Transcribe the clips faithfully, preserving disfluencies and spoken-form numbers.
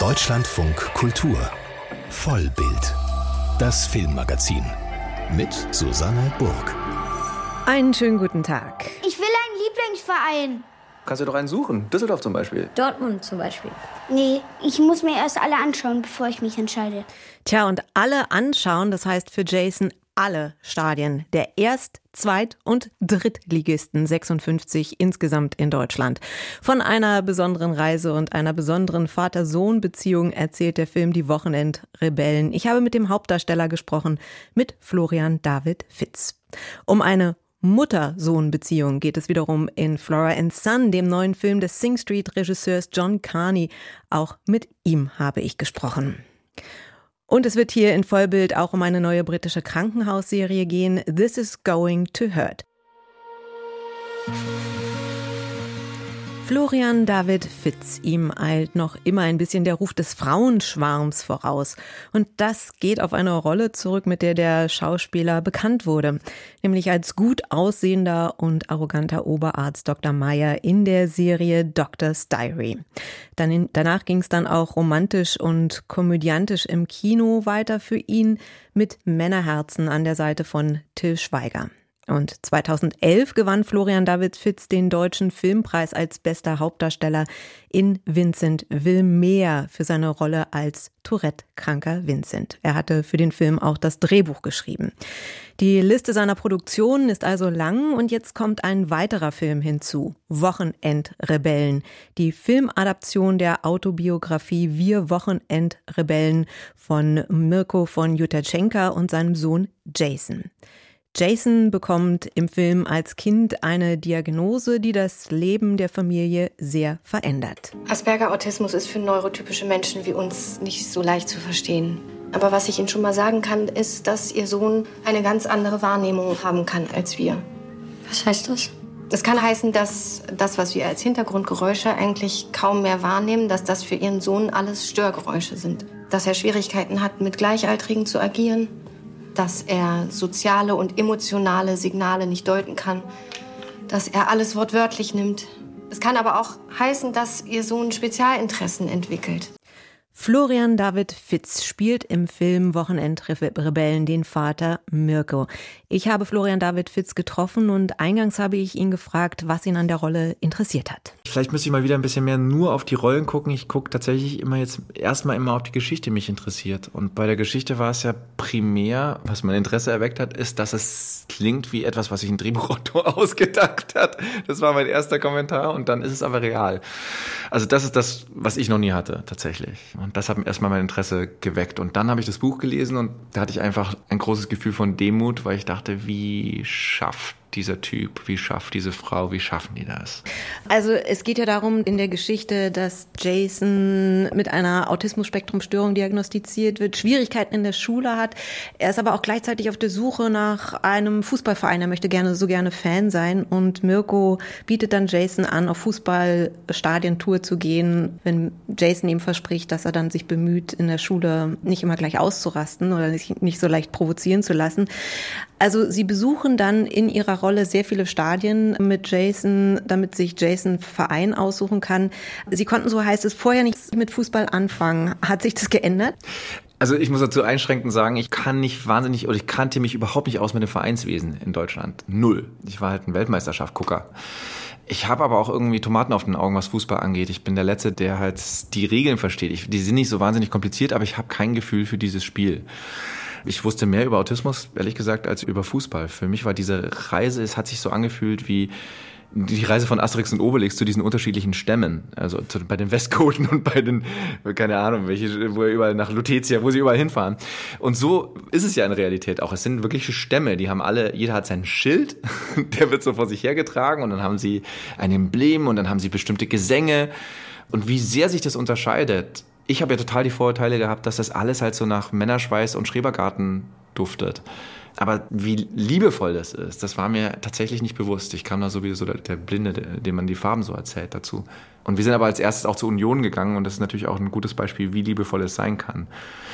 Deutschlandfunk Kultur Vollbild, das Filmmagazin mit Susanne Burg. Einen schönen guten Tag. Ich will einen Lieblingsverein. Kannst du doch einen suchen. Düsseldorf zum Beispiel. Dortmund zum Beispiel. Nee, ich muss mir erst alle anschauen, bevor ich mich entscheide. Tja, und alle anschauen, das heißt für Jason alle Stadien der Erst-, Zweit- und Drittligisten, sechsundfünfzig insgesamt in Deutschland. Von einer besonderen Reise und einer besonderen Vater-Sohn-Beziehung erzählt der Film Die Wochenendrebellen. Ich habe mit dem Hauptdarsteller gesprochen, mit Florian David Fitz. Um eine Mutter-Sohn-Beziehung geht es wiederum in Flora and Son, dem neuen Film des Sing Street-Regisseurs John Carney. Auch mit ihm habe ich gesprochen. Und es wird hier in Vollbild auch um eine neue britische Krankenhausserie gehen, This is Going to Hurt. Florian David Fitz, ihm eilt noch immer ein bisschen der Ruf des Frauenschwarms voraus. Und das geht auf eine Rolle zurück, mit der der Schauspieler bekannt wurde. Nämlich als gut aussehender und arroganter Oberarzt Doktor Meyer in der Serie Doctor's Diary. Dann in, danach ging es dann auch romantisch und komödiantisch im Kino weiter für ihn mit Männerherzen an der Seite von Till Schweiger. Und zweitausendelf gewann Florian David Fitz den Deutschen Filmpreis als bester Hauptdarsteller in Vincent will mehr für seine Rolle als Tourette-kranker Vincent. Er hatte für den Film auch das Drehbuch geschrieben. Die Liste seiner Produktionen ist also lang und jetzt kommt ein weiterer Film hinzu. Wochenendrebellen. Die Filmadaption der Autobiografie Wir Wochenendrebellen von Mirko von Jutaschenka und seinem Sohn Jason. Jason bekommt im Film als Kind eine Diagnose, die das Leben der Familie sehr verändert. Asperger-Autismus ist für neurotypische Menschen wie uns nicht so leicht zu verstehen. Aber was ich Ihnen schon mal sagen kann, ist, dass Ihr Sohn eine ganz andere Wahrnehmung haben kann als wir. Was heißt das? Das kann heißen, dass das, was wir als Hintergrundgeräusche eigentlich kaum mehr wahrnehmen, dass das für Ihren Sohn alles Störgeräusche sind. Dass er Schwierigkeiten hat, mit Gleichaltrigen zu agieren. Dass er soziale und emotionale Signale nicht deuten kann, dass er alles wortwörtlich nimmt. Es kann aber auch heißen, dass Ihr Sohn Spezialinteressen entwickelt. Florian David Fitz spielt im Film Wochenendrebellen den Vater Mirko. Ich habe Florian David Fitz getroffen und eingangs habe ich ihn gefragt, was ihn an der Rolle interessiert hat. Vielleicht müsste ich mal wieder ein bisschen mehr nur auf die Rollen gucken. Ich gucke tatsächlich immer jetzt erstmal immer auf die Geschichte, die mich interessiert. Und bei der Geschichte war es ja primär, was mein Interesse erweckt hat, ist, dass es klingt wie etwas, was sich ein Drehbuchautor ausgedacht hat. Das war mein erster Kommentar und dann ist es aber real. Also das ist das, was ich noch nie hatte, tatsächlich. Und das hat erstmal mein Interesse geweckt. Und dann habe ich das Buch gelesen und da hatte ich einfach ein großes Gefühl von Demut, weil ich dachte, wie schafft dieser Typ, wie schafft diese Frau, wie schaffen die das? Also es geht ja darum in der Geschichte, dass Jason mit einer Autismus-Spektrum-Störung diagnostiziert wird, Schwierigkeiten in der Schule hat. Er ist aber auch gleichzeitig auf der Suche nach einem Fußballverein. Er möchte gerne so gerne Fan sein und Mirko bietet dann Jason an, auf Fußballstadientour zu gehen, wenn Jason ihm verspricht, dass er dann sich bemüht, in der Schule nicht immer gleich auszurasten oder sich nicht so leicht provozieren zu lassen. Also sie besuchen dann in ihrer Rolle sehr viele Stadien mit Jason, damit sich Jason einen Verein aussuchen kann. Sie konnten, so heißt es, vorher nichts mit Fußball anfangen. Hat sich das geändert? Also ich muss dazu einschränkend sagen, ich kann nicht wahnsinnig, oder ich kannte mich überhaupt nicht aus mit dem Vereinswesen in Deutschland. Null. Ich war halt ein Weltmeisterschaft-Gucker. Ich habe aber auch irgendwie Tomaten auf den Augen, was Fußball angeht. Ich bin der Letzte, der halt die Regeln versteht. Ich, die sind nicht so wahnsinnig kompliziert, aber ich habe kein Gefühl für dieses Spiel. Ich wusste mehr über Autismus, ehrlich gesagt, als über Fußball. Für mich war diese Reise, es hat sich so angefühlt wie die Reise von Asterix und Obelix zu diesen unterschiedlichen Stämmen. Also zu, bei den Westgoten und bei den, keine Ahnung, welche, wo er überall nach Lutetia, wo sie überall hinfahren. Und so ist es ja in Realität auch. Es sind wirkliche Stämme, die haben alle, jeder hat sein Schild, der wird so vor sich hergetragen und dann haben sie ein Emblem und dann haben sie bestimmte Gesänge. Und wie sehr sich das unterscheidet. Ich habe ja total die Vorurteile gehabt, dass das alles halt so nach Männerschweiß und Schrebergarten duftet. Aber wie liebevoll das ist, das war mir tatsächlich nicht bewusst. Ich kam da so wie so der, der Blinde, dem man die Farben so erzählt dazu. Und wir sind aber als erstes auch zur Union gegangen und das ist natürlich auch ein gutes Beispiel, wie liebevoll es sein kann.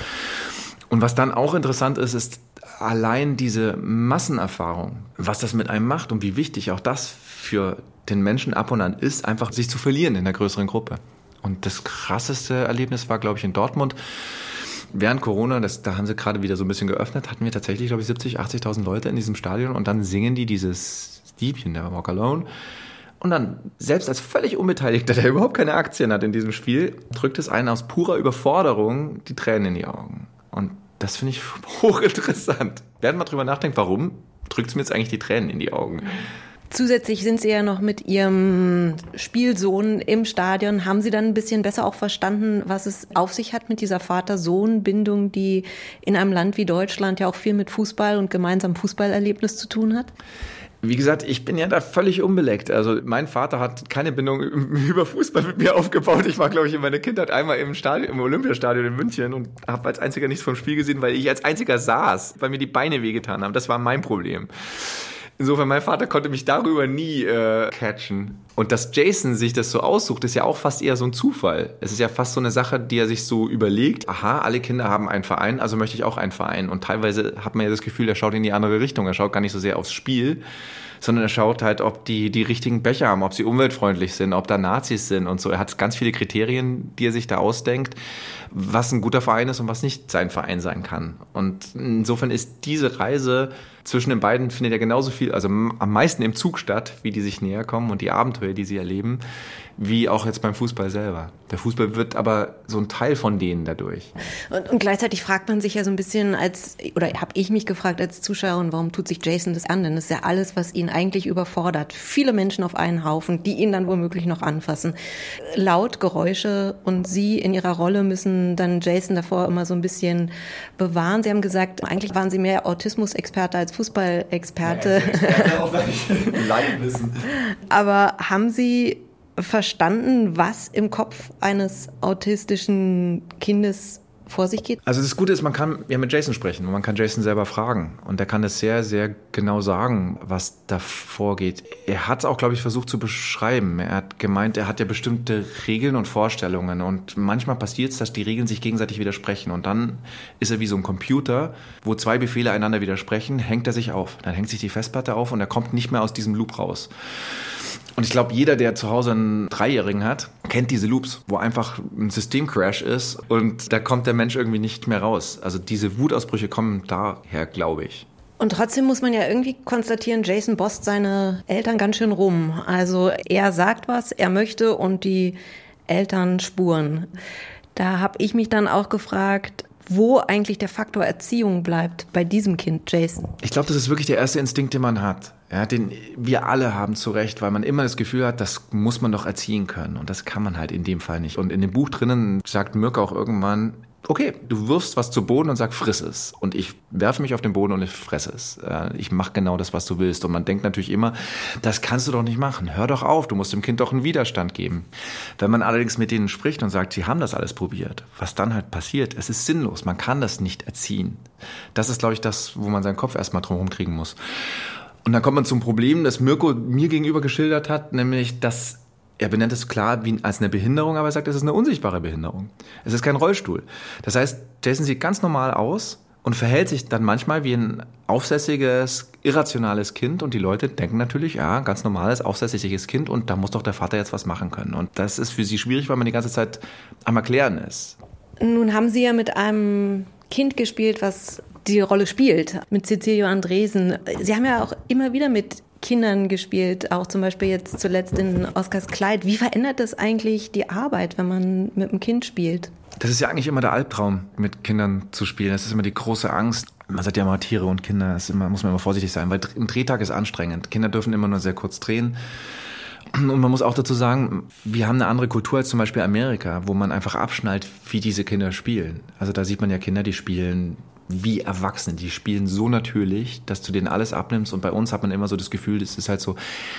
Und was dann auch interessant ist, ist allein diese Massenerfahrung, was das mit einem macht und wie wichtig auch das für den Menschen ab und an ist, einfach sich zu verlieren in einer größeren Gruppe. Und das krasseste Erlebnis war, glaube ich, in Dortmund. Während Corona, das, da haben sie gerade wieder so ein bisschen geöffnet, hatten wir tatsächlich, glaube ich, siebzig, achtzigtausend Leute in diesem Stadion und dann singen die dieses Liedchen, Never Walk Alone. Und dann, selbst als völlig Unbeteiligter, der überhaupt keine Aktien hat in diesem Spiel, drückt es einen aus purer Überforderung die Tränen in die Augen. Und das finde ich hochinteressant. Während man drüber nachdenkt, warum drückt es mir jetzt eigentlich die Tränen in die Augen? Zusätzlich sind Sie ja noch mit Ihrem Spielsohn im Stadion. Haben Sie dann ein bisschen besser auch verstanden, was es auf sich hat mit dieser Vater-Sohn-Bindung, die in einem Land wie Deutschland ja auch viel mit Fußball und gemeinsamem Fußballerlebnis zu tun hat? Wie gesagt, ich bin ja da völlig unbeleckt. Also mein Vater hat keine Bindung über Fußball mit mir aufgebaut. Ich war, glaube ich, in meiner Kindheit einmal im Stadion, im Olympiastadion in München und habe als einziger nichts vom Spiel gesehen, weil ich als einziger saß, weil mir die Beine wehgetan haben. Das war mein Problem. Insofern, mein Vater konnte mich darüber nie äh, catchen. Und dass Jason sich das so aussucht, ist ja auch fast eher so ein Zufall. Es ist ja fast so eine Sache, die er sich so überlegt. Aha, alle Kinder haben einen Verein, also möchte ich auch einen Verein. Und teilweise hat man ja das Gefühl, er schaut in die andere Richtung. Er schaut gar nicht so sehr aufs Spiel, sondern er schaut halt, ob die die richtigen Becher haben, ob sie umweltfreundlich sind, ob da Nazis sind und so. Er hat ganz viele Kriterien, die er sich da ausdenkt, was ein guter Verein ist und was nicht sein Verein sein kann. Und insofern ist diese Reise zwischen den beiden, findet ja genauso viel, also am meisten im Zug statt, wie die sich näher kommen und die Abenteuer, die sie erleben, wie auch jetzt beim Fußball selber. Der Fußball wird aber so ein Teil von denen dadurch. Und, und gleichzeitig fragt man sich ja so ein bisschen als, oder habe ich mich gefragt als Zuschauerin, warum tut sich Jason das an? Denn das ist ja alles, was ihn eigentlich überfordert. Viele Menschen auf einen Haufen, die ihn dann womöglich noch anfassen. Laut, Geräusche und Sie in Ihrer Rolle müssen dann Jason davor immer so ein bisschen bewahren. Sie haben gesagt, eigentlich waren Sie mehr Autismus-Experte als Fußballexperte. Ja, auch Leidwissen. Aber haben Sie verstanden, was im Kopf eines autistischen Kindes vor sich geht? Also das Gute ist, man kann ja mit Jason sprechen und man kann Jason selber fragen. Und er kann das sehr, sehr genau sagen, was da vorgeht. Er hat es auch, glaube ich, versucht zu beschreiben. Er hat gemeint, er hat ja bestimmte Regeln und Vorstellungen. Und manchmal passiert es, dass die Regeln sich gegenseitig widersprechen. Und dann ist er wie so ein Computer, wo zwei Befehle einander widersprechen, hängt er sich auf. Dann hängt sich die Festplatte auf und er kommt nicht mehr aus diesem Loop raus. Und ich glaube, jeder, der zu Hause einen Dreijährigen hat, kennt diese Loops, wo einfach ein Systemcrash ist und da kommt der Mensch irgendwie nicht mehr raus. Also diese Wutausbrüche kommen daher, glaube ich. Und trotzdem muss man ja irgendwie konstatieren, Jason bosst seine Eltern ganz schön rum. Also er sagt was, er möchte und die Eltern spuren. Da habe ich mich dann auch gefragt, wo eigentlich der Faktor Erziehung bleibt bei diesem Kind, Jason. Ich glaube, das ist wirklich der erste Instinkt, den man hat. Ja, den wir alle haben zu Recht, weil man immer das Gefühl hat, das muss man doch erziehen können. Und das kann man halt in dem Fall nicht. Und in dem Buch drinnen sagt Mirko auch irgendwann, okay, du wirfst was zu Boden und sag, friss es. Und ich werfe mich auf den Boden und ich fresse es. Ich mache genau das, was du willst. Und man denkt natürlich immer, das kannst du doch nicht machen. Hör doch auf, du musst dem Kind doch einen Widerstand geben. Wenn man allerdings mit denen spricht und sagt, sie haben das alles probiert, was dann halt passiert, es ist sinnlos. Man kann das nicht erziehen. Das ist, glaube ich, das, wo man seinen Kopf erstmal drum herum kriegen muss. Und dann kommt man zum Problem, das Mirko mir gegenüber geschildert hat, nämlich, dass er benennt es klar wie als eine Behinderung, aber er sagt, es ist eine unsichtbare Behinderung. Es ist kein Rollstuhl. Das heißt, Jason sieht ganz normal aus und verhält sich dann manchmal wie ein aufsässiges, irrationales Kind und die Leute denken natürlich, ja, ein ganz normales, aufsässiges Kind und da muss doch der Vater jetzt was machen können. Und das ist für sie schwierig, weil man die ganze Zeit am Erklären ist. Nun haben Sie ja mit einem Kind gespielt, was die Rolle spielt, mit Cecilio Andresen. Sie haben ja auch immer wieder mit Kindern gespielt, auch zum Beispiel jetzt zuletzt in Oscars Kleid. Wie verändert das eigentlich die Arbeit, wenn man mit einem Kind spielt? Das ist ja eigentlich immer der Albtraum, mit Kindern zu spielen. Das ist immer die große Angst. Man sagt ja immer, Tiere und Kinder, das ist immer, muss man immer vorsichtig sein, weil ein Drehtag ist anstrengend. Kinder dürfen immer nur sehr kurz drehen. Und man muss auch dazu sagen, wir haben eine andere Kultur als zum Beispiel Amerika, wo man einfach abschnallt, wie diese Kinder spielen. Also da sieht man ja Kinder, die spielen wie Erwachsene, die spielen so natürlich, dass du denen alles abnimmst und bei uns hat man immer so das Gefühl, das ist halt so,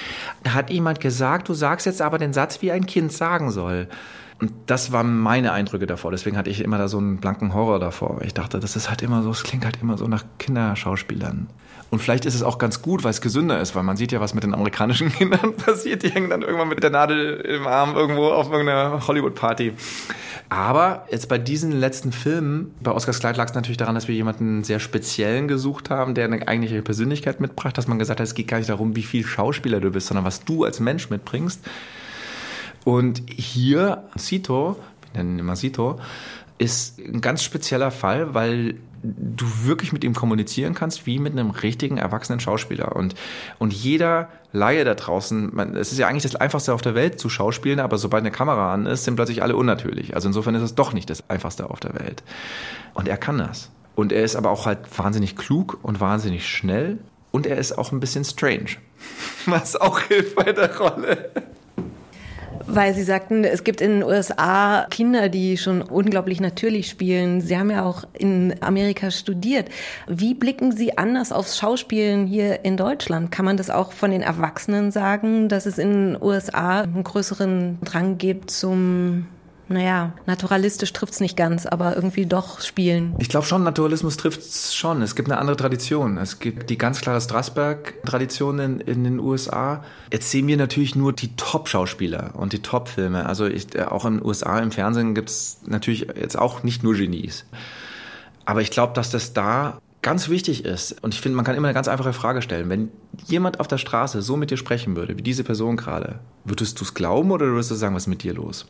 da hat jemand gesagt, du sagst jetzt aber den Satz, wie ein Kind sagen soll. Und das waren meine Eindrücke davor, deswegen hatte ich immer da so einen blanken Horror davor. Ich dachte, das ist halt immer so, es klingt halt immer so nach Kinderschauspielern. Und vielleicht ist es auch ganz gut, weil es gesünder ist, weil man sieht ja, was mit den amerikanischen Kindern passiert. Die hängen dann irgendwann mit der Nadel im Arm irgendwo auf irgendeiner Hollywood-Party. Aber jetzt bei diesen letzten Filmen, bei Oscars Kleid lag es natürlich daran, dass wir jemanden sehr Speziellen gesucht haben, der eine eigentliche Persönlichkeit mitbracht, dass man gesagt hat, es geht gar nicht darum, wie viel Schauspieler du bist, sondern was du als Mensch mitbringst. Und hier, Sito, wir nennen ihn immer Sito, ist ein ganz spezieller Fall, weil du wirklich mit ihm kommunizieren kannst, wie mit einem richtigen, erwachsenen Schauspieler. Und, und jeder Laie da draußen, man, es ist ja eigentlich das Einfachste auf der Welt zu schauspielen, aber sobald eine Kamera an ist, sind plötzlich alle unnatürlich. Also insofern ist es doch nicht das Einfachste auf der Welt. Und er kann das. Und er ist aber auch halt wahnsinnig klug und wahnsinnig schnell. Und er ist auch ein bisschen strange, was auch hilft bei der Rolle. Weil Sie sagten, es gibt in den U S A Kinder, die schon unglaublich natürlich spielen. Sie haben ja auch in Amerika studiert. Wie blicken Sie anders aufs Schauspielen hier in Deutschland? Kann man das auch von den Erwachsenen sagen, dass es in den U S A einen größeren Drang gibt zum, naja, naturalistisch trifft's nicht ganz, aber irgendwie doch spielen? Ich glaube schon, Naturalismus trifft's schon. Es gibt eine andere Tradition. Es gibt die ganz klare Strasberg-Tradition in, in den U S A. Jetzt sehen wir natürlich nur die Top-Schauspieler und die Top-Filme. Also ich, auch in den U S A im Fernsehen gibt's natürlich jetzt auch nicht nur Genies. Aber ich glaube, dass das da ganz wichtig ist. Und ich finde, man kann immer eine ganz einfache Frage stellen. Wenn jemand auf der Straße so mit dir sprechen würde, wie diese Person gerade, würdest du es glauben oder würdest du sagen, was ist mit dir los?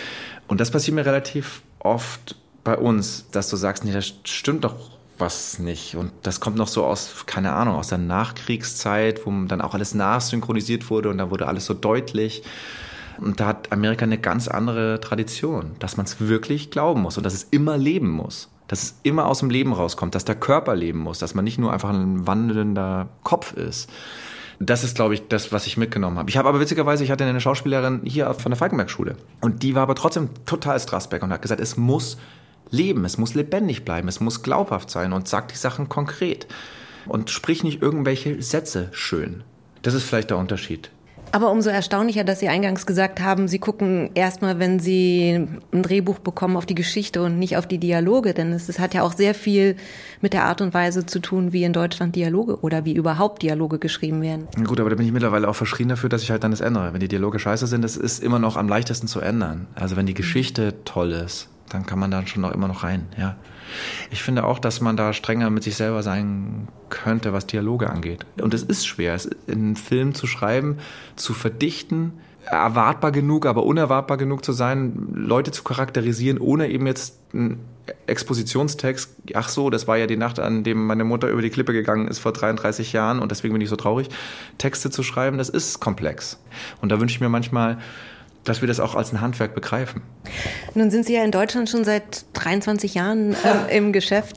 Und das passiert mir relativ oft bei uns, dass du sagst, nee, das stimmt doch was nicht. Und das kommt noch so aus, keine Ahnung, aus der Nachkriegszeit, wo dann auch alles nachsynchronisiert wurde und da wurde alles so deutlich. Und da hat Amerika eine ganz andere Tradition, dass man es wirklich glauben muss und dass es immer leben muss. Dass es immer aus dem Leben rauskommt, dass der Körper leben muss, dass man nicht nur einfach ein wandelnder Kopf ist. Das ist, glaube ich, das, was ich mitgenommen habe. Ich habe aber witzigerweise, ich hatte eine Schauspielerin hier von der Falkenberg-Schule. Und die war aber trotzdem total Strasberg und hat gesagt, es muss leben, es muss lebendig bleiben, es muss glaubhaft sein und sagt die Sachen konkret. Und sprich nicht irgendwelche Sätze schön. Das ist vielleicht der Unterschied. Aber umso erstaunlicher, dass Sie eingangs gesagt haben, Sie gucken erstmal, wenn Sie ein Drehbuch bekommen, auf die Geschichte und nicht auf die Dialoge. Denn es, es hat ja auch sehr viel mit der Art und Weise zu tun, wie in Deutschland Dialoge oder wie überhaupt Dialoge geschrieben werden. Gut, aber da bin ich mittlerweile auch verschrien dafür, dass ich halt dann das ändere. Wenn die Dialoge scheiße sind, das ist immer noch am leichtesten zu ändern. Also wenn die Geschichte toll ist, dann kann man da schon noch immer noch rein, ja. Ich finde auch, dass man da strenger mit sich selber sein könnte, was Dialoge angeht. Und es ist schwer, es einen Film zu schreiben, zu verdichten, erwartbar genug, aber unerwartbar genug zu sein, Leute zu charakterisieren, ohne eben jetzt einen Expositionstext, ach so, das war ja die Nacht, an dem meine Mutter über die Klippe gegangen ist vor dreiunddreißig Jahren und deswegen bin ich so traurig. Texte zu schreiben, das ist komplex. Und da wünsche ich mir manchmal, dass wir das auch als ein Handwerk begreifen. Nun sind Sie ja in Deutschland schon seit dreiundzwanzig Jahren äh, im Geschäft.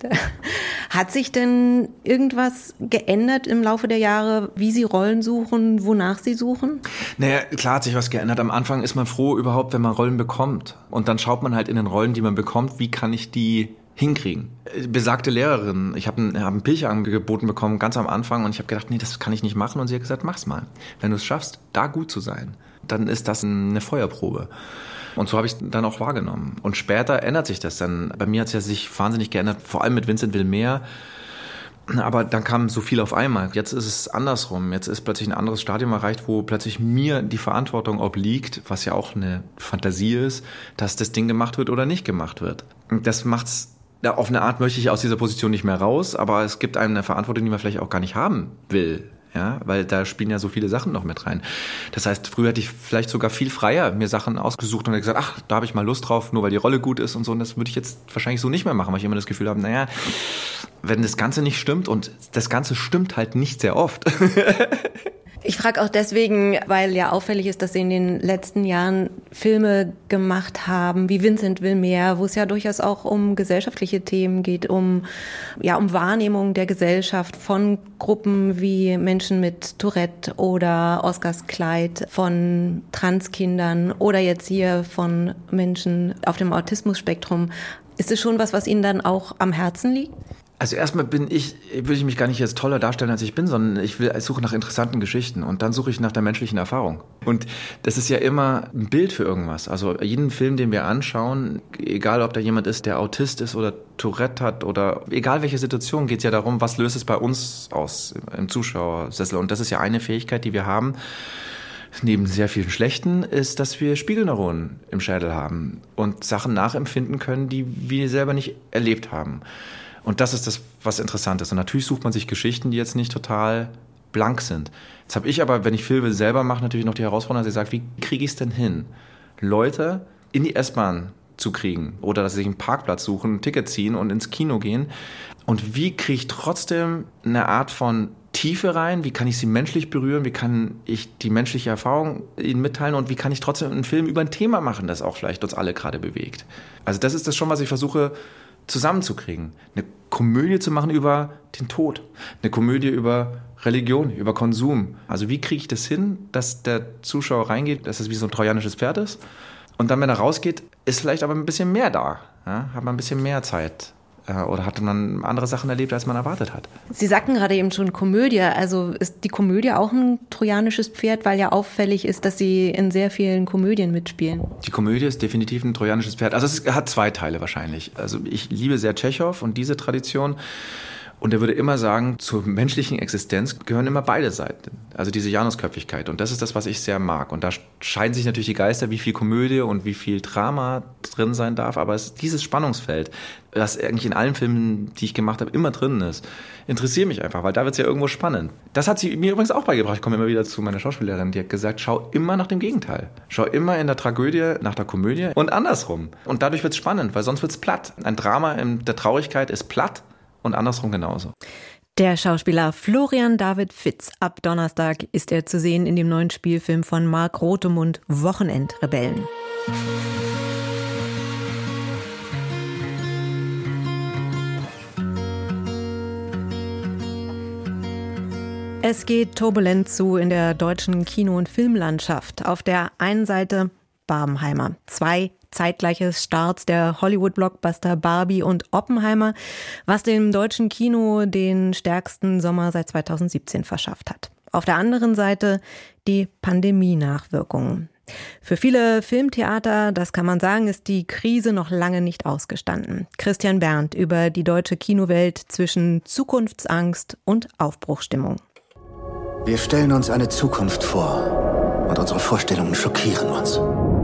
Hat sich denn irgendwas geändert im Laufe der Jahre, wie Sie Rollen suchen, wonach Sie suchen? Naja, klar hat sich was geändert. Am Anfang ist man froh überhaupt, wenn man Rollen bekommt. Und dann schaut man halt in den Rollen, die man bekommt, wie kann ich die hinkriegen. Besagte Lehrerin, ich habe einen, hab einen Pilcher angeboten bekommen, ganz am Anfang, und ich habe gedacht, nee, das kann ich nicht machen. Und sie hat gesagt, mach's mal. Wenn du es schaffst, da gut zu sein, dann ist das eine Feuerprobe. Und so habe ich es dann auch wahrgenommen. Und später ändert sich das dann. Bei mir hat es ja sich wahnsinnig geändert, vor allem mit Vincent Willmehr. Aber dann kam so viel auf einmal. Jetzt ist es andersrum. Jetzt ist plötzlich ein anderes Stadium erreicht, wo plötzlich mir die Verantwortung obliegt, was ja auch eine Fantasie ist, dass das Ding gemacht wird oder nicht gemacht wird. Und das macht's, ja, auf eine Art möchte ich aus dieser Position nicht mehr raus, aber es gibt einem eine Verantwortung, die man vielleicht auch gar nicht haben will. Ja, weil da spielen ja so viele Sachen noch mit rein. Das heißt, früher hätte ich vielleicht sogar viel freier mir Sachen ausgesucht und gesagt, ach, da habe ich mal Lust drauf, nur weil die Rolle gut ist und so. Und das würde ich jetzt wahrscheinlich so nicht mehr machen, weil ich immer das Gefühl habe, naja, wenn das Ganze nicht stimmt, und das Ganze stimmt halt nicht sehr oft. Ich frage auch deswegen, weil ja auffällig ist, dass Sie in den letzten Jahren Filme gemacht haben, wie Vincent Willmehr, wo es ja durchaus auch um gesellschaftliche Themen geht, um, ja, um Wahrnehmung der Gesellschaft von Gruppen wie Menschen mit Tourette oder Oscars Kleid, von Transkindern oder jetzt hier von Menschen auf dem Autismus-Spektrum. Ist es schon was, was Ihnen dann auch am Herzen liegt? Also erstmal bin ich, will ich mich gar nicht als toller darstellen, als ich bin, sondern ich will, ich suche nach interessanten Geschichten und dann suche ich nach der menschlichen Erfahrung. Und das ist ja immer ein Bild für irgendwas. Also jeden Film, den wir anschauen, egal ob da jemand ist, der Autist ist oder Tourette hat oder egal welche Situation, geht es ja darum, was löst es bei uns aus im Zuschauersessel. Und das ist ja eine Fähigkeit, die wir haben, neben sehr vielen schlechten, ist, dass wir Spiegelneuronen im Schädel haben und Sachen nachempfinden können, die wir selber nicht erlebt haben. Und das ist das, was interessant ist. Und natürlich sucht man sich Geschichten, die jetzt nicht total blank sind. Jetzt habe ich aber, wenn ich Filme selber mache, natürlich noch die Herausforderung, dass ich sage, wie kriege ich es denn hin, Leute in die S-Bahn zu kriegen oder dass sie sich einen Parkplatz suchen, ein Ticket ziehen und ins Kino gehen. Und wie kriege ich trotzdem eine Art von Tiefe rein? Wie kann ich sie menschlich berühren? Wie kann ich die menschliche Erfahrung ihnen mitteilen? Und wie kann ich trotzdem einen Film über ein Thema machen, das auch vielleicht uns alle gerade bewegt? Also das ist das schon, was ich versuche zusammenzukriegen. Eine Komödie zu machen über den Tod. Eine Komödie über Religion, über Konsum. Also wie kriege ich das hin, dass der Zuschauer reingeht, dass es wie so ein trojanisches Pferd ist? Und dann, wenn er rausgeht, ist vielleicht aber ein bisschen mehr da. Ja? Hat man ein bisschen mehr Zeit. Oder hat man andere Sachen erlebt, als man erwartet hat. Sie sagten gerade eben schon Komödie. Also ist die Komödie auch ein trojanisches Pferd, weil ja auffällig ist, dass Sie in sehr vielen Komödien mitspielen? Die Komödie ist definitiv ein trojanisches Pferd. Also es hat zwei Teile wahrscheinlich. Also ich liebe sehr Tschechow und diese Tradition. Und er würde immer sagen, zur menschlichen Existenz gehören immer beide Seiten. Also diese Janusköpfigkeit. Und das ist das, was ich sehr mag. Und da scheiden sich natürlich die Geister, wie viel Komödie und wie viel Drama drin sein darf. Aber es ist dieses Spannungsfeld, das eigentlich in allen Filmen, die ich gemacht habe, immer drin ist, interessiert mich einfach, weil da wird es ja irgendwo spannend. Das hat sie mir übrigens auch beigebracht. Ich komme immer wieder zu meiner Schauspielerin, die hat gesagt, schau immer nach dem Gegenteil. Schau immer in der Tragödie nach der Komödie und andersrum. Und dadurch wird es spannend, weil sonst wird es platt. Ein Drama in der Traurigkeit ist platt. Und andersrum genauso. Der Schauspieler Florian David Fitz. Ab Donnerstag ist er zu sehen in dem neuen Spielfilm von Mark Rothemund, Wochenendrebellen. Es geht turbulent zu in der deutschen Kino- und Filmlandschaft. Auf der einen Seite Barbenheimer. Zwei zeitgleiche Starts der Hollywood-Blockbuster Barbie und Oppenheimer, was dem deutschen Kino den stärksten Sommer seit zweitausendsiebzehn verschafft hat. Auf der anderen Seite die Pandemie-Nachwirkungen. Für viele Filmtheater, das kann man sagen, ist die Krise noch lange nicht ausgestanden. Christian Berndt über die deutsche Kinowelt zwischen Zukunftsangst und Aufbruchsstimmung. Wir stellen uns eine Zukunft vor und unsere Vorstellungen schockieren uns.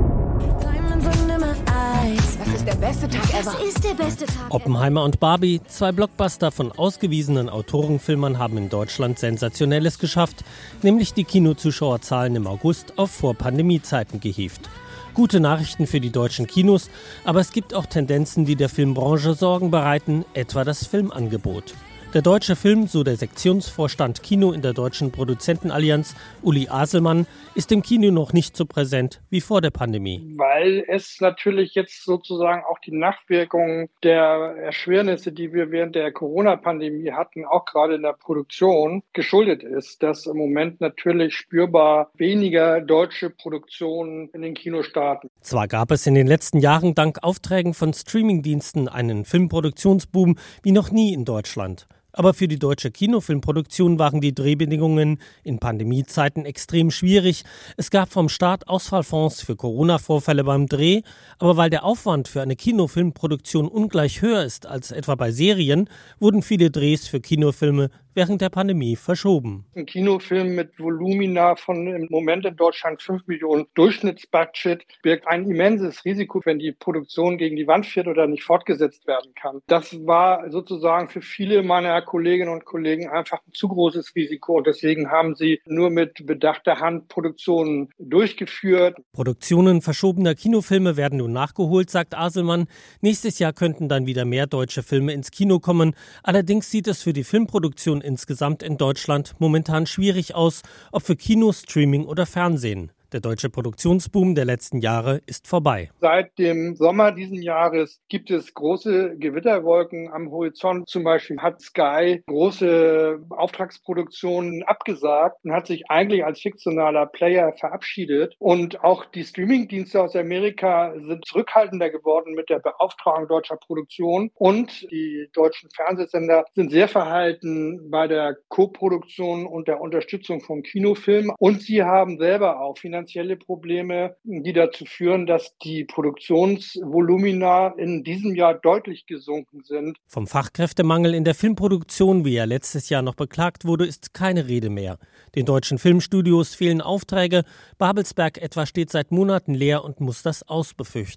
Der beste Tag ever. Das ist der beste Tag ever. Oppenheimer und Barbie, zwei Blockbuster von ausgewiesenen Autorenfilmern, haben in Deutschland Sensationelles geschafft, nämlich die Kinozuschauerzahlen im August auf Vor-Pandemie-Zeiten gehievt. Gute Nachrichten für die deutschen Kinos, aber es gibt auch Tendenzen, die der Filmbranche Sorgen bereiten, etwa das Filmangebot. Der deutsche Film, so der Sektionsvorstand Kino in der Deutschen Produzentenallianz, Uli Aselmann, ist im Kino noch nicht so präsent wie vor der Pandemie. Weil es natürlich jetzt sozusagen auch die Nachwirkungen der Erschwernisse, die wir während der Corona-Pandemie hatten, auch gerade in der Produktion, geschuldet ist, dass im Moment natürlich spürbar weniger deutsche Produktionen in den Kinos starten. Zwar gab es in den letzten Jahren dank Aufträgen von Streamingdiensten einen Filmproduktionsboom wie noch nie in Deutschland. Aber für die deutsche Kinofilmproduktion waren die Drehbedingungen in Pandemiezeiten extrem schwierig. Es gab vom Staat Ausfallfonds für Corona-Vorfälle beim Dreh. Aber weil der Aufwand für eine Kinofilmproduktion ungleich höher ist als etwa bei Serien, wurden viele Drehs für Kinofilme während der Pandemie verschoben. Ein Kinofilm mit Volumina von im Moment in Deutschland fünf Millionen Durchschnittsbudget birgt ein immenses Risiko, wenn die Produktion gegen die Wand fährt oder nicht fortgesetzt werden kann. Das war sozusagen für viele meiner Kolleginnen und Kollegen einfach ein zu großes Risiko und deswegen haben sie nur mit bedachter Hand Produktionen durchgeführt. Produktionen verschobener Kinofilme werden nun nachgeholt, sagt Aselmann. Nächstes Jahr könnten dann wieder mehr deutsche Filme ins Kino kommen. Allerdings sieht es für die Filmproduktion insgesamt in Deutschland momentan schwierig aus, ob für Kino, Streaming oder Fernsehen. Der deutsche Produktionsboom der letzten Jahre ist vorbei. Seit dem Sommer diesen Jahres gibt es große Gewitterwolken am Horizont. Zum Beispiel hat Sky große Auftragsproduktionen abgesagt und hat sich eigentlich als fiktionaler Player verabschiedet. Und auch die Streamingdienste aus Amerika sind zurückhaltender geworden mit der Beauftragung deutscher Produktion. Und die deutschen Fernsehsender sind sehr verhalten bei der Koproduktion und der Unterstützung von Kinofilmen. Und sie haben selber auch finanzielle Probleme, die dazu führen, dass die Produktionsvolumina in diesem Jahr deutlich gesunken sind. Vom Fachkräftemangel in der Filmproduktion, wie er letztes Jahr noch beklagt wurde, ist keine Rede mehr. Den deutschen Filmstudios fehlen Aufträge. Babelsberg etwa steht seit Monaten leer und muss das ausbefürchten.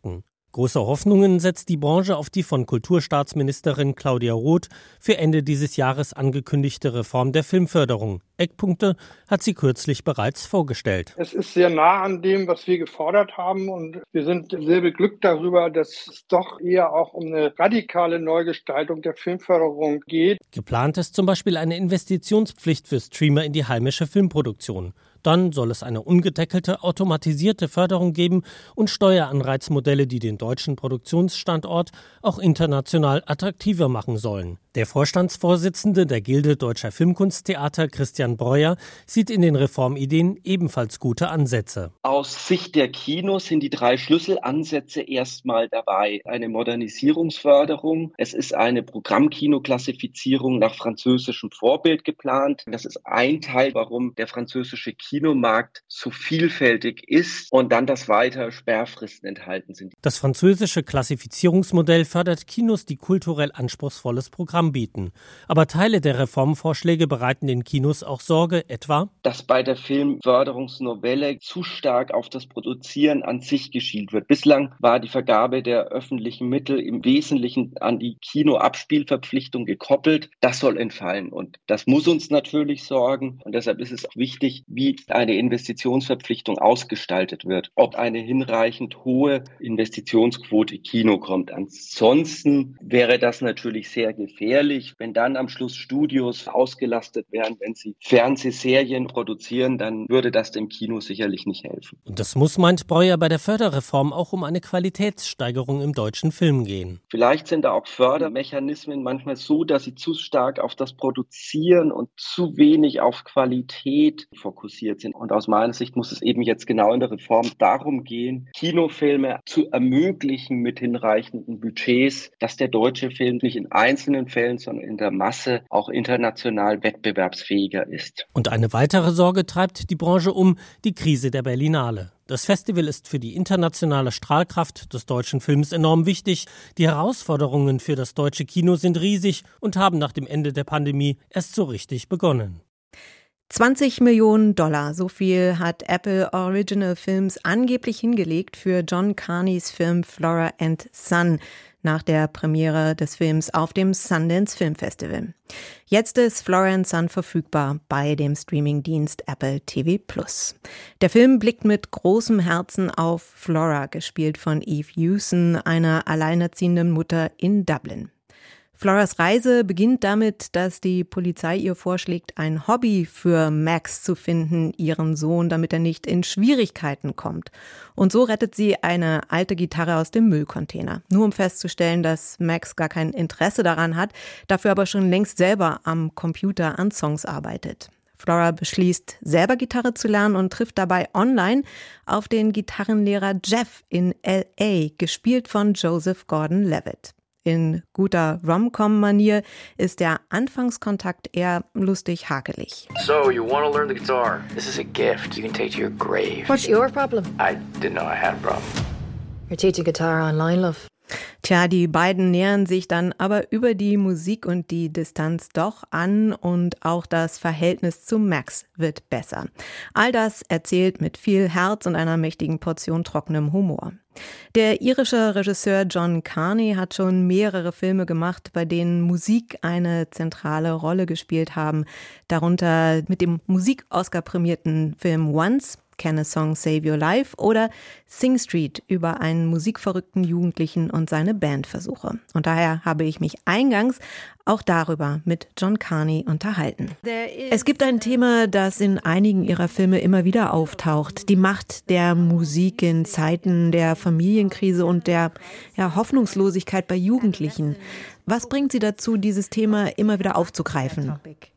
Große Hoffnungen setzt die Branche auf die von Kulturstaatsministerin Claudia Roth für Ende dieses Jahres angekündigte Reform der Filmförderung. Eckpunkte hat sie kürzlich bereits vorgestellt. Es ist sehr nah an dem, was wir gefordert haben, und wir sind sehr beglückt darüber, dass es doch eher auch um eine radikale Neugestaltung der Filmförderung geht. Geplant ist zum Beispiel eine Investitionspflicht für Streamer in die heimische Filmproduktion. Dann soll es eine ungedeckelte, automatisierte Förderung geben und Steueranreizmodelle, die den deutschen Produktionsstandort auch international attraktiver machen sollen. Der Vorstandsvorsitzende der Gilde Deutscher Filmkunsttheater, Christian Breuer, sieht in den Reformideen ebenfalls gute Ansätze. Aus Sicht der Kinos sind die drei Schlüsselansätze erstmal dabei. Eine Modernisierungsförderung, es ist eine Programmkinoklassifizierung nach französischem Vorbild geplant. Das ist ein Teil, warum der französische Kinomarkt so vielfältig ist, und dann, dass weiter Sperrfristen enthalten sind. Das französische Klassifizierungsmodell fördert Kinos, die kulturell anspruchsvolles Programm bieten. Aber Teile der Reformvorschläge bereiten den Kinos auch Sorge, etwa, dass bei der Filmförderungsnovelle zu stark auf das Produzieren an sich geschielt wird. Bislang war die Vergabe der öffentlichen Mittel im Wesentlichen an die Kinoabspielverpflichtung gekoppelt. Das soll entfallen, und das muss uns natürlich sorgen, und deshalb ist es auch wichtig, wie eine Investitionsverpflichtung ausgestaltet wird, ob eine hinreichend hohe Investitionsquote Kino kommt. Ansonsten wäre das natürlich sehr gefährlich, wenn dann am Schluss Studios ausgelastet werden, wenn sie Fernsehserien produzieren, dann würde das dem Kino sicherlich nicht helfen. Und das muss, meint Breuer, bei der Förderreform auch um eine Qualitätssteigerung im deutschen Film gehen. Vielleicht sind da auch Fördermechanismen manchmal so, dass sie zu stark auf das Produzieren und zu wenig auf Qualität fokussiert sind. Und aus meiner Sicht muss es eben jetzt genau in der Reform darum gehen, Kinofilme zu ermöglichen mit hinreichenden Budgets, dass der deutsche Film nicht in einzelnen Fällen, sondern in der Masse auch international wettbewerbsfähiger ist. Und eine weitere Sorge treibt die Branche um: die Krise der Berlinale. Das Festival ist für die internationale Strahlkraft des deutschen Films enorm wichtig. Die Herausforderungen für das deutsche Kino sind riesig und haben nach dem Ende der Pandemie erst so richtig begonnen. zwanzig Millionen Dollar, so viel hat Apple Original Films angeblich hingelegt für John Carneys Film Flora and Son nach der Premiere des Films auf dem Sundance Film Festival. Jetzt ist Flora and Son verfügbar bei dem Streamingdienst Apple T V Plus. Der Film blickt mit großem Herzen auf Flora, gespielt von Eve Hewson, einer alleinerziehenden Mutter in Dublin. Floras Reise beginnt damit, dass die Polizei ihr vorschlägt, ein Hobby für Max zu finden, ihren Sohn, damit er nicht in Schwierigkeiten kommt. Und so rettet sie eine alte Gitarre aus dem Müllcontainer. Nur um festzustellen, dass Max gar kein Interesse daran hat, dafür aber schon längst selber am Computer an Songs arbeitet. Flora beschließt, selber Gitarre zu lernen und trifft dabei online auf den Gitarrenlehrer Jeff in L A, gespielt von Joseph Gordon-Levitt. In guter Rom-Com-Manier ist der Anfangskontakt eher lustig hakelig. So, you want to learn the guitar? This is a gift you can take to your grave. What's your problem? I didn't know I had a problem. You're teaching guitar online, love. Tja, die beiden nähern sich dann aber über die Musik und die Distanz doch an, und auch das Verhältnis zu Max wird besser. All das erzählt mit viel Herz und einer mächtigen Portion trockenem Humor. Der irische Regisseur John Carney hat schon mehrere Filme gemacht, bei denen Musik eine zentrale Rolle gespielt haben. Darunter mit dem Musik-Oscar-prämierten Film Once, Can a Song Save Your Life, oder Sing Street über einen musikverrückten Jugendlichen und seine Bandversuche. Und daher habe ich mich eingangs auch darüber mit John Carney unterhalten. Es gibt ein Thema, das in einigen ihrer Filme immer wieder auftaucht: die Macht der Musik in Zeiten der Familienkrise und der ja, Hoffnungslosigkeit bei Jugendlichen. Was bringt Sie dazu, dieses Thema immer wieder aufzugreifen?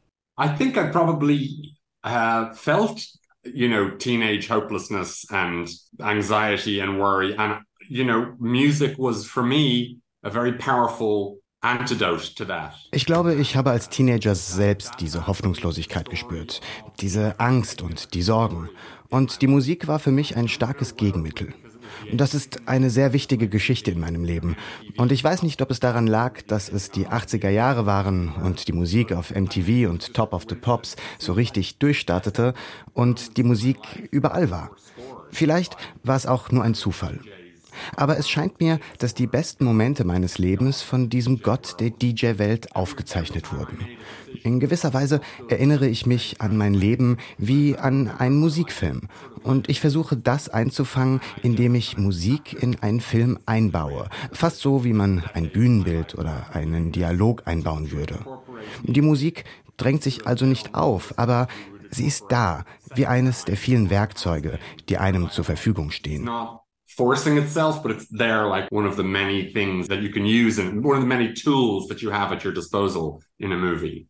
I think I probably uh, felt you know, teenage hopelessness and anxiety and worry. And, you know, music was for me a very powerful antidote to that. Ich glaube, ich habe als Teenager selbst diese Hoffnungslosigkeit gespürt, diese Angst und die Sorgen. Und die Musik war für mich ein starkes Gegenmittel. Und das ist eine sehr wichtige Geschichte in meinem Leben. Und ich weiß nicht, ob es daran lag, dass es die achtziger Jahre waren und die Musik auf M T V und Top of the Pops so richtig durchstartete und die Musik überall war. Vielleicht war es auch nur ein Zufall. Aber es scheint mir, dass die besten Momente meines Lebens von diesem Gott der D J-Welt aufgezeichnet wurden. In gewisser Weise erinnere ich mich an mein Leben wie an einen Musikfilm. Und ich versuche, das einzufangen, indem ich Musik in einen Film einbaue. Fast so, wie man ein Bühnenbild oder einen Dialog einbauen würde. Die Musik drängt sich also nicht auf, aber sie ist da, wie eines der vielen Werkzeuge, die einem zur Verfügung stehen. Forcing itself, but it's there like one of the many things that you can use and one of the many tools that you have at your disposal in a movie.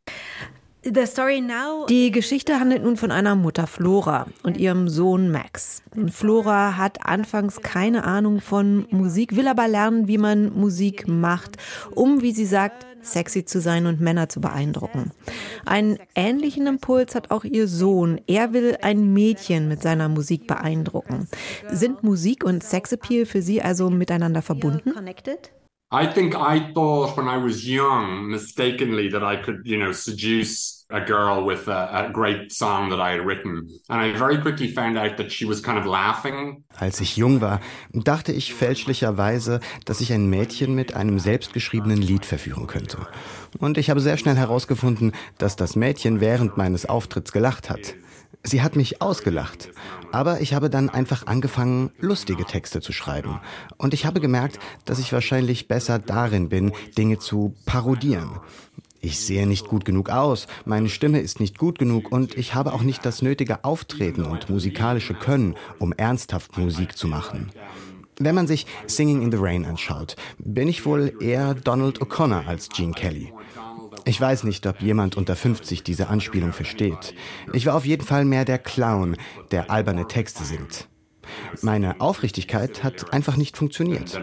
Die Geschichte handelt nun von einer Mutter Flora und ihrem Sohn Max. Flora hat anfangs keine Ahnung von Musik, will aber lernen, wie man Musik macht, um, wie sie sagt, sexy zu sein und Männer zu beeindrucken. Einen ähnlichen Impuls hat auch ihr Sohn. Er will ein Mädchen mit seiner Musik beeindrucken. Sind Musik und Sexappeal für Sie also miteinander verbunden? I think I thought when I was young, mistakenly, that I could, you know, seduce a girl with a, a great song that I had written. And I very quickly found out that she was kind of laughing. Als ich jung war, dachte ich fälschlicherweise, dass ich ein Mädchen mit einem selbstgeschriebenen Lied verführen könnte. Und ich habe sehr schnell herausgefunden, dass das Mädchen während meines Auftritts gelacht hat. Sie hat mich ausgelacht. Aber ich habe dann einfach angefangen, lustige Texte zu schreiben. Und ich habe gemerkt, dass ich wahrscheinlich besser darin bin, Dinge zu parodieren. Ich sehe nicht gut genug aus, meine Stimme ist nicht gut genug und ich habe auch nicht das nötige Auftreten und musikalische Können, um ernsthaft Musik zu machen. Wenn man sich Singing in the Rain anschaut, bin ich wohl eher Donald O'Connor als Gene Kelly. Ich weiß nicht, ob jemand unter fünfzig diese Anspielung versteht. Ich war auf jeden Fall mehr der Clown, der alberne Texte singt. Meine Aufrichtigkeit hat einfach nicht funktioniert.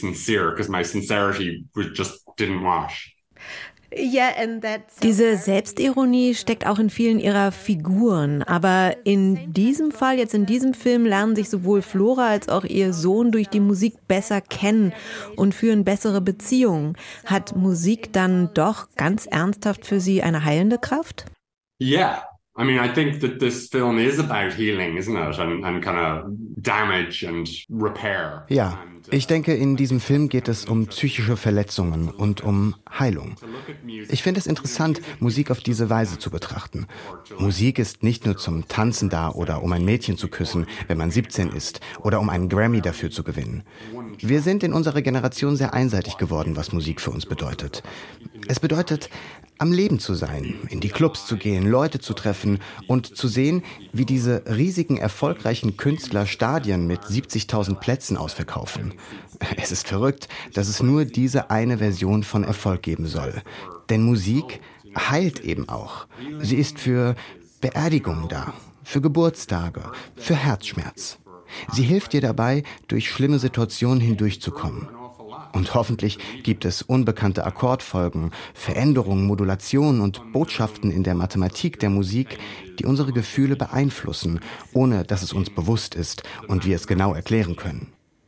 Diese Selbstironie steckt auch in vielen ihrer Figuren. Aber in diesem Fall, jetzt in diesem Film, lernen sich sowohl Flora als auch ihr Sohn durch die Musik besser kennen und führen bessere Beziehungen. Hat Musik dann doch ganz ernsthaft für sie eine heilende Kraft? Yeah. I mean, I think that this film is about healing, isn't it? And, and kind of damage and repair. Ja, ich denke, in diesem Film geht es um psychische Verletzungen und um Heilung. Ich finde es interessant, Musik auf diese Weise zu betrachten. Musik ist nicht nur zum Tanzen da oder um ein Mädchen zu küssen, wenn man siebzehn ist, oder um einen Grammy dafür zu gewinnen. Wir sind in unserer Generation sehr einseitig geworden, was Musik für uns bedeutet. Es bedeutet, am Leben zu sein, in die Clubs zu gehen, Leute zu treffen und zu sehen, wie diese riesigen, erfolgreichen Künstler Stadien mit siebzigtausend Plätzen ausverkaufen. Es ist verrückt, dass es nur diese eine Version von Erfolg geben soll. Denn Musik heilt eben auch. Sie ist für Beerdigungen da, für Geburtstage, für Herzschmerz. Sie hilft dir dabei, durch schlimme Situationen hindurchzukommen. Und hoffentlich gibt es unbekannte Akkordfolgen, Veränderungen, Modulationen und Botschaften in der Mathematik der Musik, die unsere Gefühle beeinflussen, ohne dass es uns bewusst ist und wir es genau erklären können.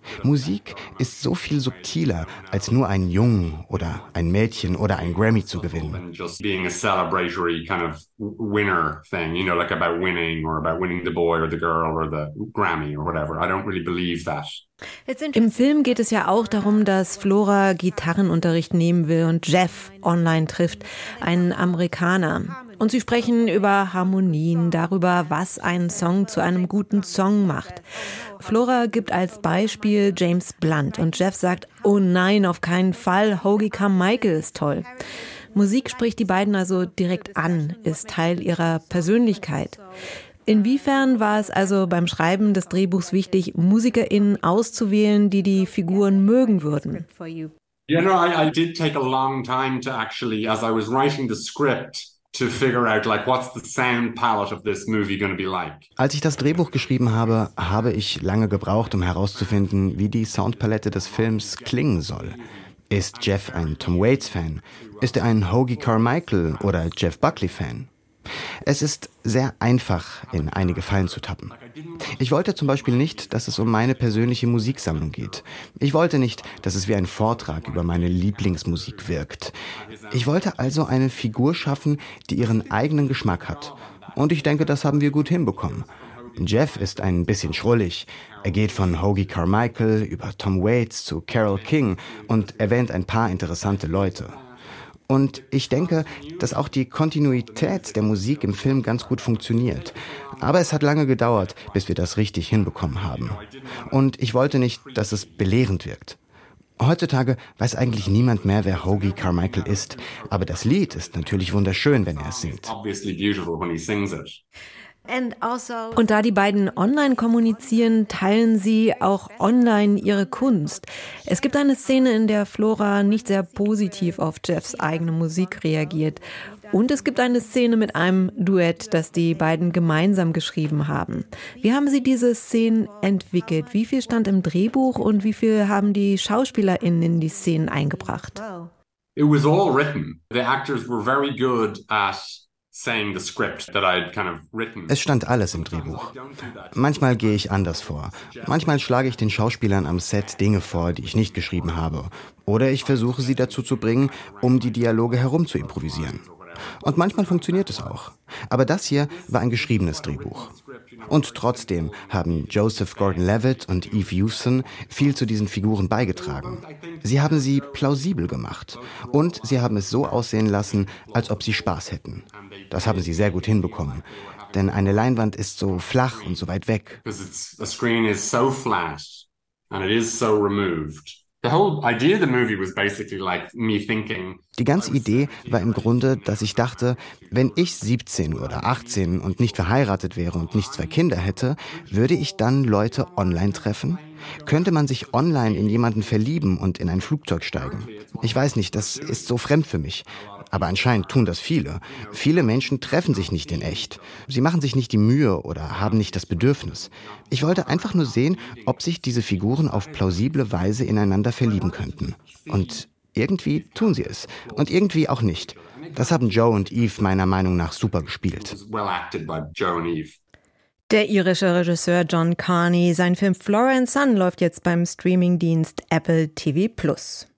Musik ist so viel subtiler, als nur einen Jungen oder ein Mädchen oder ein Grammy zu gewinnen. Just being a celebratory kind of winner thing, you know, like about winning or about winning the boy or the girl or the Grammy or whatever. I don't really believe that. Im Film geht es ja auch darum, dass Flora Gitarrenunterricht nehmen will und Jeff online trifft, einen Amerikaner. Und sie sprechen über Harmonien, darüber, was einen Song zu einem guten Song macht. Flora gibt als Beispiel James Blunt und Jeff sagt, oh nein, auf keinen Fall, Hoagie Carmichael ist toll. Musik spricht die beiden also direkt an, ist Teil ihrer Persönlichkeit. Inwiefern war es also beim Schreiben des Drehbuchs wichtig, MusikerInnen auszuwählen, die die Figuren mögen würden? You know, I, I did take a long time to actually, as I was writing the script, to figure out like what's the sound palette of this movie going to be like. Als ich das Drehbuch geschrieben habe, habe ich lange gebraucht, um herauszufinden, wie die Soundpalette des Films klingen soll. Ist Jeff ein Tom Waits-Fan? Ist er ein Hoagie Carmichael oder Jeff Buckley-Fan? Es ist sehr einfach, in einige Fallen zu tappen. Ich wollte zum Beispiel nicht, dass es um meine persönliche Musiksammlung geht. Ich wollte nicht, dass es wie ein Vortrag über meine Lieblingsmusik wirkt. Ich wollte also eine Figur schaffen, die ihren eigenen Geschmack hat. Und ich denke, das haben wir gut hinbekommen. Jeff ist ein bisschen schrullig. Er geht von Hoagy Carmichael über Tom Waits zu Carole King und erwähnt ein paar interessante Leute. Und ich denke, dass auch die Kontinuität der Musik im Film ganz gut funktioniert. Aber es hat lange gedauert, bis wir das richtig hinbekommen haben. Und ich wollte nicht, dass es belehrend wirkt. Heutzutage weiß eigentlich niemand mehr, wer Hoagy Carmichael ist. Aber das Lied ist natürlich wunderschön, wenn er es singt. Und da die beiden online kommunizieren, teilen sie auch online ihre Kunst. Es gibt eine Szene, in der Flora nicht sehr positiv auf Jeffs eigene Musik reagiert. Und es gibt eine Szene mit einem Duett, das die beiden gemeinsam geschrieben haben. Wie haben Sie diese Szenen entwickelt? Wie viel stand im Drehbuch und wie viel haben die SchauspielerInnen in die Szenen eingebracht? It was all written. The actors were very good at saying the script that I'd kind of written. Es stand alles im Drehbuch. Manchmal gehe ich anders vor. Manchmal schlage ich den Schauspielern am Set Dinge vor, die ich nicht geschrieben habe. Oder ich versuche sie dazu zu bringen, um die Dialoge herum zu improvisieren. Und manchmal funktioniert es auch. Aber das hier war ein geschriebenes Drehbuch. Und trotzdem haben Joseph Gordon-Levitt und Eve Hewson viel zu diesen Figuren beigetragen. Sie haben sie plausibel gemacht. Und sie haben es so aussehen lassen, als ob sie Spaß hätten. Das haben sie sehr gut hinbekommen. Denn eine Leinwand ist so flach und so weit weg. The screen is so flat and it is so removed. The whole idea of the movie was basically like me thinking. Die ganze Idee war im Grunde, dass ich dachte, wenn ich siebzehn oder achtzehn und nicht verheiratet wäre und nicht zwei Kinder hätte, würde ich dann Leute online treffen? Könnte man sich online in jemanden verlieben und in ein Flugzeug steigen? Ich weiß nicht, das ist so fremd für mich. Aber anscheinend tun das viele. Viele Menschen treffen sich nicht in echt. Sie machen sich nicht die Mühe oder haben nicht das Bedürfnis. Ich wollte einfach nur sehen, ob sich diese Figuren auf plausible Weise ineinander verlieben könnten. Und irgendwie tun sie es. Und irgendwie auch nicht. Das haben Joe und Eve meiner Meinung nach super gespielt. Der irische Regisseur John Carney, sein Film Flora and Son läuft jetzt beim Streamingdienst Apple T V Plus.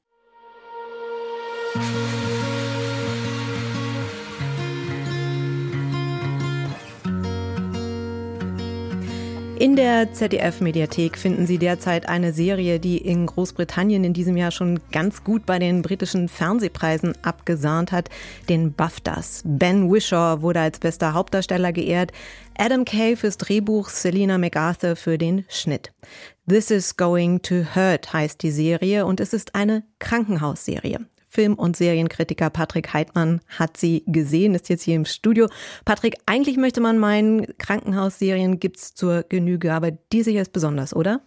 In der Z D F-Mediathek finden Sie derzeit eine Serie, die in Großbritannien in diesem Jahr schon ganz gut bei den britischen Fernsehpreisen abgesahnt hat, den BAFTAs. Ben Whishaw wurde als bester Hauptdarsteller geehrt, Adam Kay fürs Drehbuch, Selina MacArthur für den Schnitt. This is Going to Hurt heißt die Serie und es ist eine Krankenhausserie. Film- und Serienkritiker Patrick Heitmann hat sie gesehen, ist jetzt hier im Studio. Patrick, eigentlich möchte man meinen, Krankenhausserien gibt's zur Genüge, aber diese hier ist besonders, oder?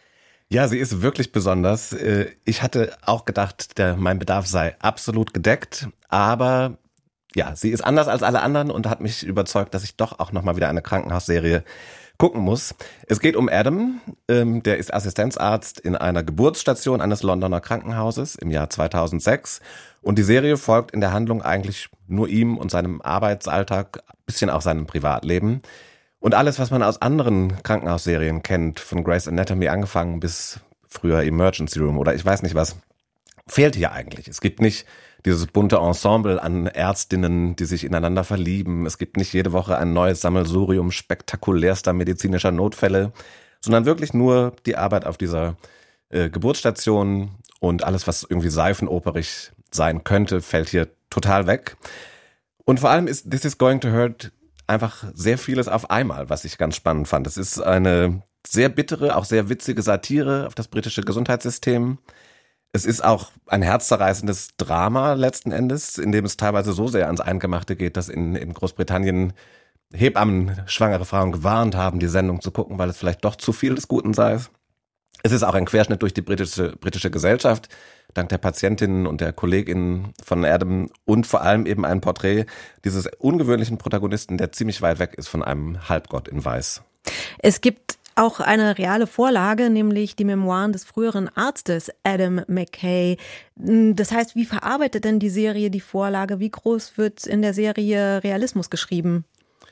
Ja, sie ist wirklich besonders. Ich hatte auch gedacht, der, mein Bedarf sei absolut gedeckt, aber ja, sie ist anders als alle anderen und hat mich überzeugt, dass ich doch auch nochmal wieder eine Krankenhausserie gucken muss. Es geht um Adam, ähm, der ist Assistenzarzt in einer Geburtsstation eines Londoner Krankenhauses im Jahr zweitausendsechs und die Serie folgt in der Handlung eigentlich nur ihm und seinem Arbeitsalltag, ein bisschen auch seinem Privatleben und alles, was man aus anderen Krankenhausserien kennt, von Grey's Anatomy angefangen bis früher Emergency Room oder ich weiß nicht was, fehlt hier eigentlich. Es gibt nicht dieses bunte Ensemble an Ärztinnen, die sich ineinander verlieben. Es gibt nicht jede Woche ein neues Sammelsurium spektakulärster medizinischer Notfälle, sondern wirklich nur die Arbeit auf dieser äh, Geburtsstation und alles, was irgendwie seifenoperig sein könnte, fällt hier total weg. Und vor allem ist This is Going to Hurt einfach sehr vieles auf einmal, was ich ganz spannend fand. Es ist eine sehr bittere, auch sehr witzige Satire auf das britische Gesundheitssystem. Es ist auch ein herzzerreißendes Drama letzten Endes, in dem es teilweise so sehr ans Eingemachte geht, dass in, in Großbritannien Hebammen schwangere Frauen gewarnt haben, die Sendung zu gucken, weil es vielleicht doch zu viel des Guten sei. Es ist auch ein Querschnitt durch die britische, britische Gesellschaft, dank der Patientinnen und der Kolleginnen von Adam und vor allem eben ein Porträt dieses ungewöhnlichen Protagonisten, der ziemlich weit weg ist von einem Halbgott in Weiß. Es gibt auch eine reale Vorlage, nämlich die Memoiren des früheren Arztes Adam McKay. Das heißt, wie verarbeitet denn die Serie die Vorlage? Wie groß wird in der Serie Realismus geschrieben?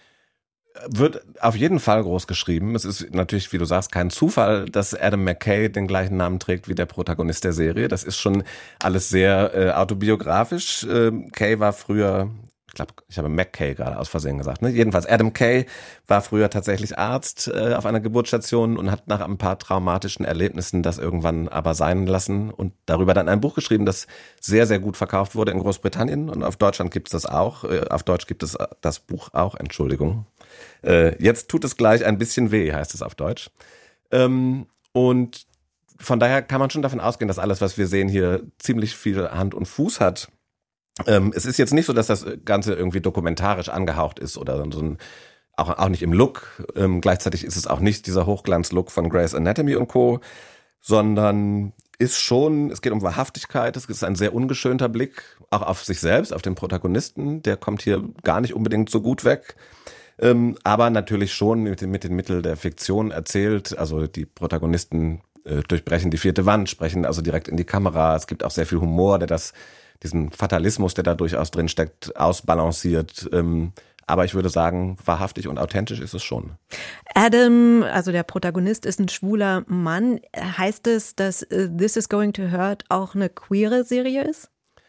Wird auf jeden Fall groß geschrieben. Es ist natürlich, wie du sagst, kein Zufall, dass Adam McKay den gleichen Namen trägt wie der Protagonist der Serie. Das ist schon alles sehr äh, autobiografisch. Äh, Kay war früher Ich glaube, ich habe McKay gerade aus Versehen gesagt. Ne? Jedenfalls, Adam Kay war früher tatsächlich Arzt äh, auf einer Geburtsstation und hat nach ein paar traumatischen Erlebnissen das irgendwann aber sein lassen und darüber dann ein Buch geschrieben, das sehr, sehr gut verkauft wurde in Großbritannien. Und auf Deutschland gibt es das auch. Äh, auf Deutsch gibt es das Buch auch, Entschuldigung. Äh, jetzt tut es gleich ein bisschen weh, heißt es auf Deutsch. Ähm, und von daher kann man schon davon ausgehen, dass alles, was wir sehen, hier ziemlich viel Hand und Fuß hat. Ähm, es ist jetzt nicht so, dass das Ganze irgendwie dokumentarisch angehaucht ist oder so ein, auch, auch nicht im Look. Ähm, gleichzeitig ist es auch nicht dieser Hochglanz-Look von Grey's Anatomy und Co., sondern ist schon, es geht um Wahrhaftigkeit, es ist ein sehr ungeschönter Blick, auch auf sich selbst, auf den Protagonisten, der kommt hier gar nicht unbedingt so gut weg. Ähm, aber natürlich schon mit, mit den Mitteln der Fiktion erzählt, also die Protagonisten äh, durchbrechen die vierte Wand, sprechen also direkt in die Kamera, es gibt auch sehr viel Humor, der das diesen Fatalismus, der da durchaus drin steckt, ausbalanciert. Aber ich würde sagen, wahrhaftig und authentisch ist es schon. Adam, also der Protagonist, ist ein schwuler Mann. Heißt es, dass This is Going to Hurt auch eine queere Serie ist?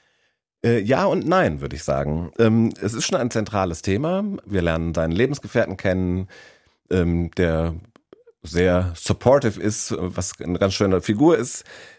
Ja und nein, würde ich sagen. Es ist schon ein zentrales Thema. Wir lernen seinen Lebensgefährten kennen, der sehr supportive ist, was eine ganz schöne Figur ist.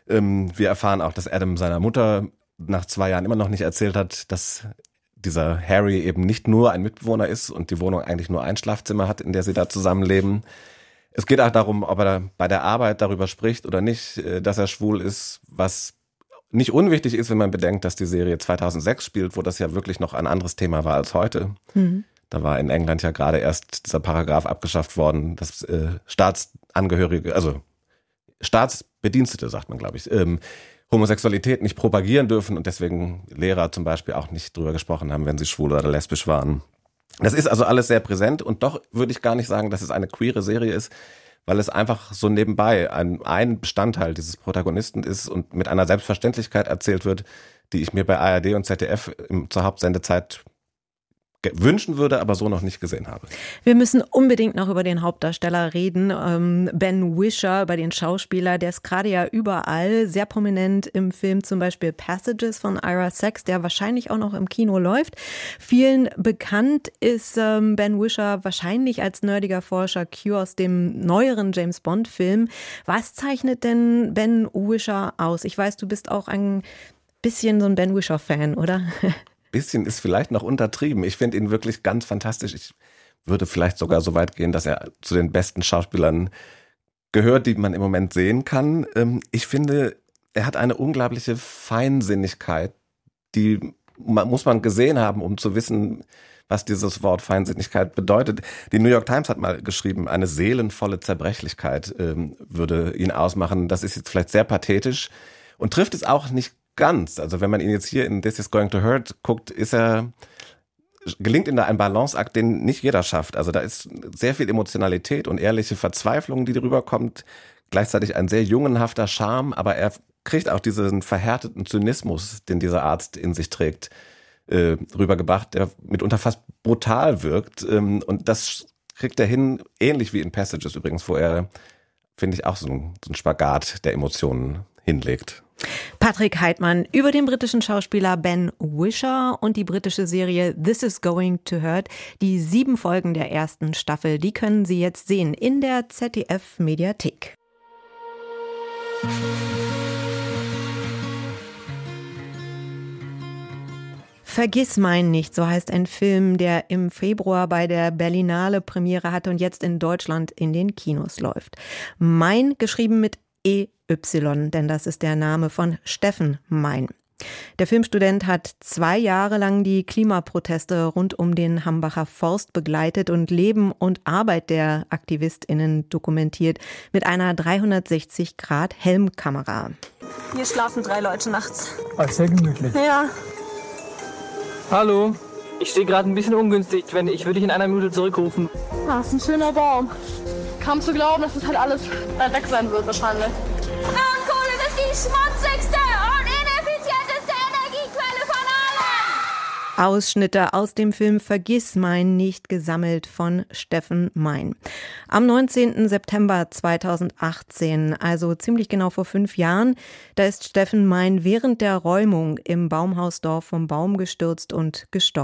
Wir erfahren auch, dass Adam seiner Mutter nach zwei Jahren immer noch nicht erzählt hat, dass dieser Harry eben nicht nur ein Mitbewohner ist und die Wohnung eigentlich nur ein Schlafzimmer hat, in der sie da zusammenleben. Es geht auch darum, ob er bei der Arbeit darüber spricht oder nicht, dass er schwul ist, was nicht unwichtig ist, wenn man bedenkt, dass die Serie zweitausendsechs spielt, wo das ja wirklich noch ein anderes Thema war als heute. Mhm. Da war in England ja gerade erst dieser Paragraph abgeschafft worden, dass äh, Staatsangehörige, also Staatsbedienstete, sagt man, glaube ich, ähm, Homosexualität nicht propagieren dürfen und deswegen Lehrer zum Beispiel auch nicht drüber gesprochen haben, wenn sie schwul oder lesbisch waren. Das ist also alles sehr präsent und doch würde ich gar nicht sagen, dass es eine queere Serie ist, weil es einfach so nebenbei ein, ein Bestandteil dieses Protagonisten ist und mit einer Selbstverständlichkeit erzählt wird, die ich mir bei A R D und Z D F im, zur Hauptsendezeit wünschen würde, aber so noch nicht gesehen habe. Wir müssen unbedingt noch über den Hauptdarsteller reden, ähm, Ben Whishaw, über den Schauspieler, der ist gerade ja überall, sehr prominent im Film, zum Beispiel Passages von Ira Sachs, der wahrscheinlich auch noch im Kino läuft. Vielen bekannt ist ähm, Ben Whishaw wahrscheinlich als nerdiger Forscher Q aus dem neueren James-Bond-Film. Was zeichnet denn Ben Whishaw aus? Ich weiß, du bist auch ein bisschen so ein Ben Whishaw-Fan, oder? Bisschen ist vielleicht noch untertrieben. Ich finde ihn wirklich ganz fantastisch. Ich würde vielleicht sogar so weit gehen, dass er zu den besten Schauspielern gehört, die man im Moment sehen kann. Ich finde, er hat eine unglaubliche Feinsinnigkeit, die muss man gesehen haben, um zu wissen, was dieses Wort Feinsinnigkeit bedeutet. Die New York Times hat mal geschrieben, eine seelenvolle Zerbrechlichkeit würde ihn ausmachen. Das ist jetzt vielleicht sehr pathetisch und trifft es auch nicht ganz. Also wenn man ihn jetzt hier in This is Going to Hurt guckt, ist er, gelingt ihm da ein Balanceakt, den nicht jeder schafft. Also da ist sehr viel Emotionalität und ehrliche Verzweiflung, die darüber kommt. Gleichzeitig ein sehr jungenhafter Charme, aber er kriegt auch diesen verhärteten Zynismus, den dieser Arzt in sich trägt, äh, rübergebracht, der mitunter fast brutal wirkt. Ähm, und das kriegt er hin, ähnlich wie in Passages übrigens, wo er, finde ich, auch so ein, so ein Spagat der Emotionen hinlegt. Patrick Heitmann über den britischen Schauspieler Ben Whishaw und die britische Serie This is Going to Hurt. Die sieben Folgen der ersten Staffel, die können Sie jetzt sehen in der Z D F-Mediathek. Vergiss mein nicht, so heißt ein Film, der im Februar bei der Berlinale Premiere hatte und jetzt in Deutschland in den Kinos läuft. Mein, geschrieben mit E Y, denn das ist der Name von Steffen Mein. Der Filmstudent hat zwei Jahre lang die Klimaproteste rund um den Hambacher Forst begleitet und Leben und Arbeit der AktivistInnen dokumentiert mit einer dreihundertsechzig Grad Helmkamera. Hier schlafen drei Leute nachts. Ach, sehr gemütlich. Ja. Hallo, ich stehe gerade ein bisschen ungünstig. Wenn ich würde dich in einer Minute zurückrufen. Das ist ein schöner Baum. Kaum zu glauben, dass das halt alles bald weg sein wird wahrscheinlich. Braunkohle ist die schmutzigste und ineffizienteste Energiequelle von allen. Ausschnitte aus dem Film Vergiss mein nicht, gesammelt von Steffen Mein. Am neunzehnten September zweitausendachtzehn, also ziemlich genau vor fünf Jahren, da ist Steffen Mein während der Räumung im Baumhausdorf vom Baum gestürzt und gestorben.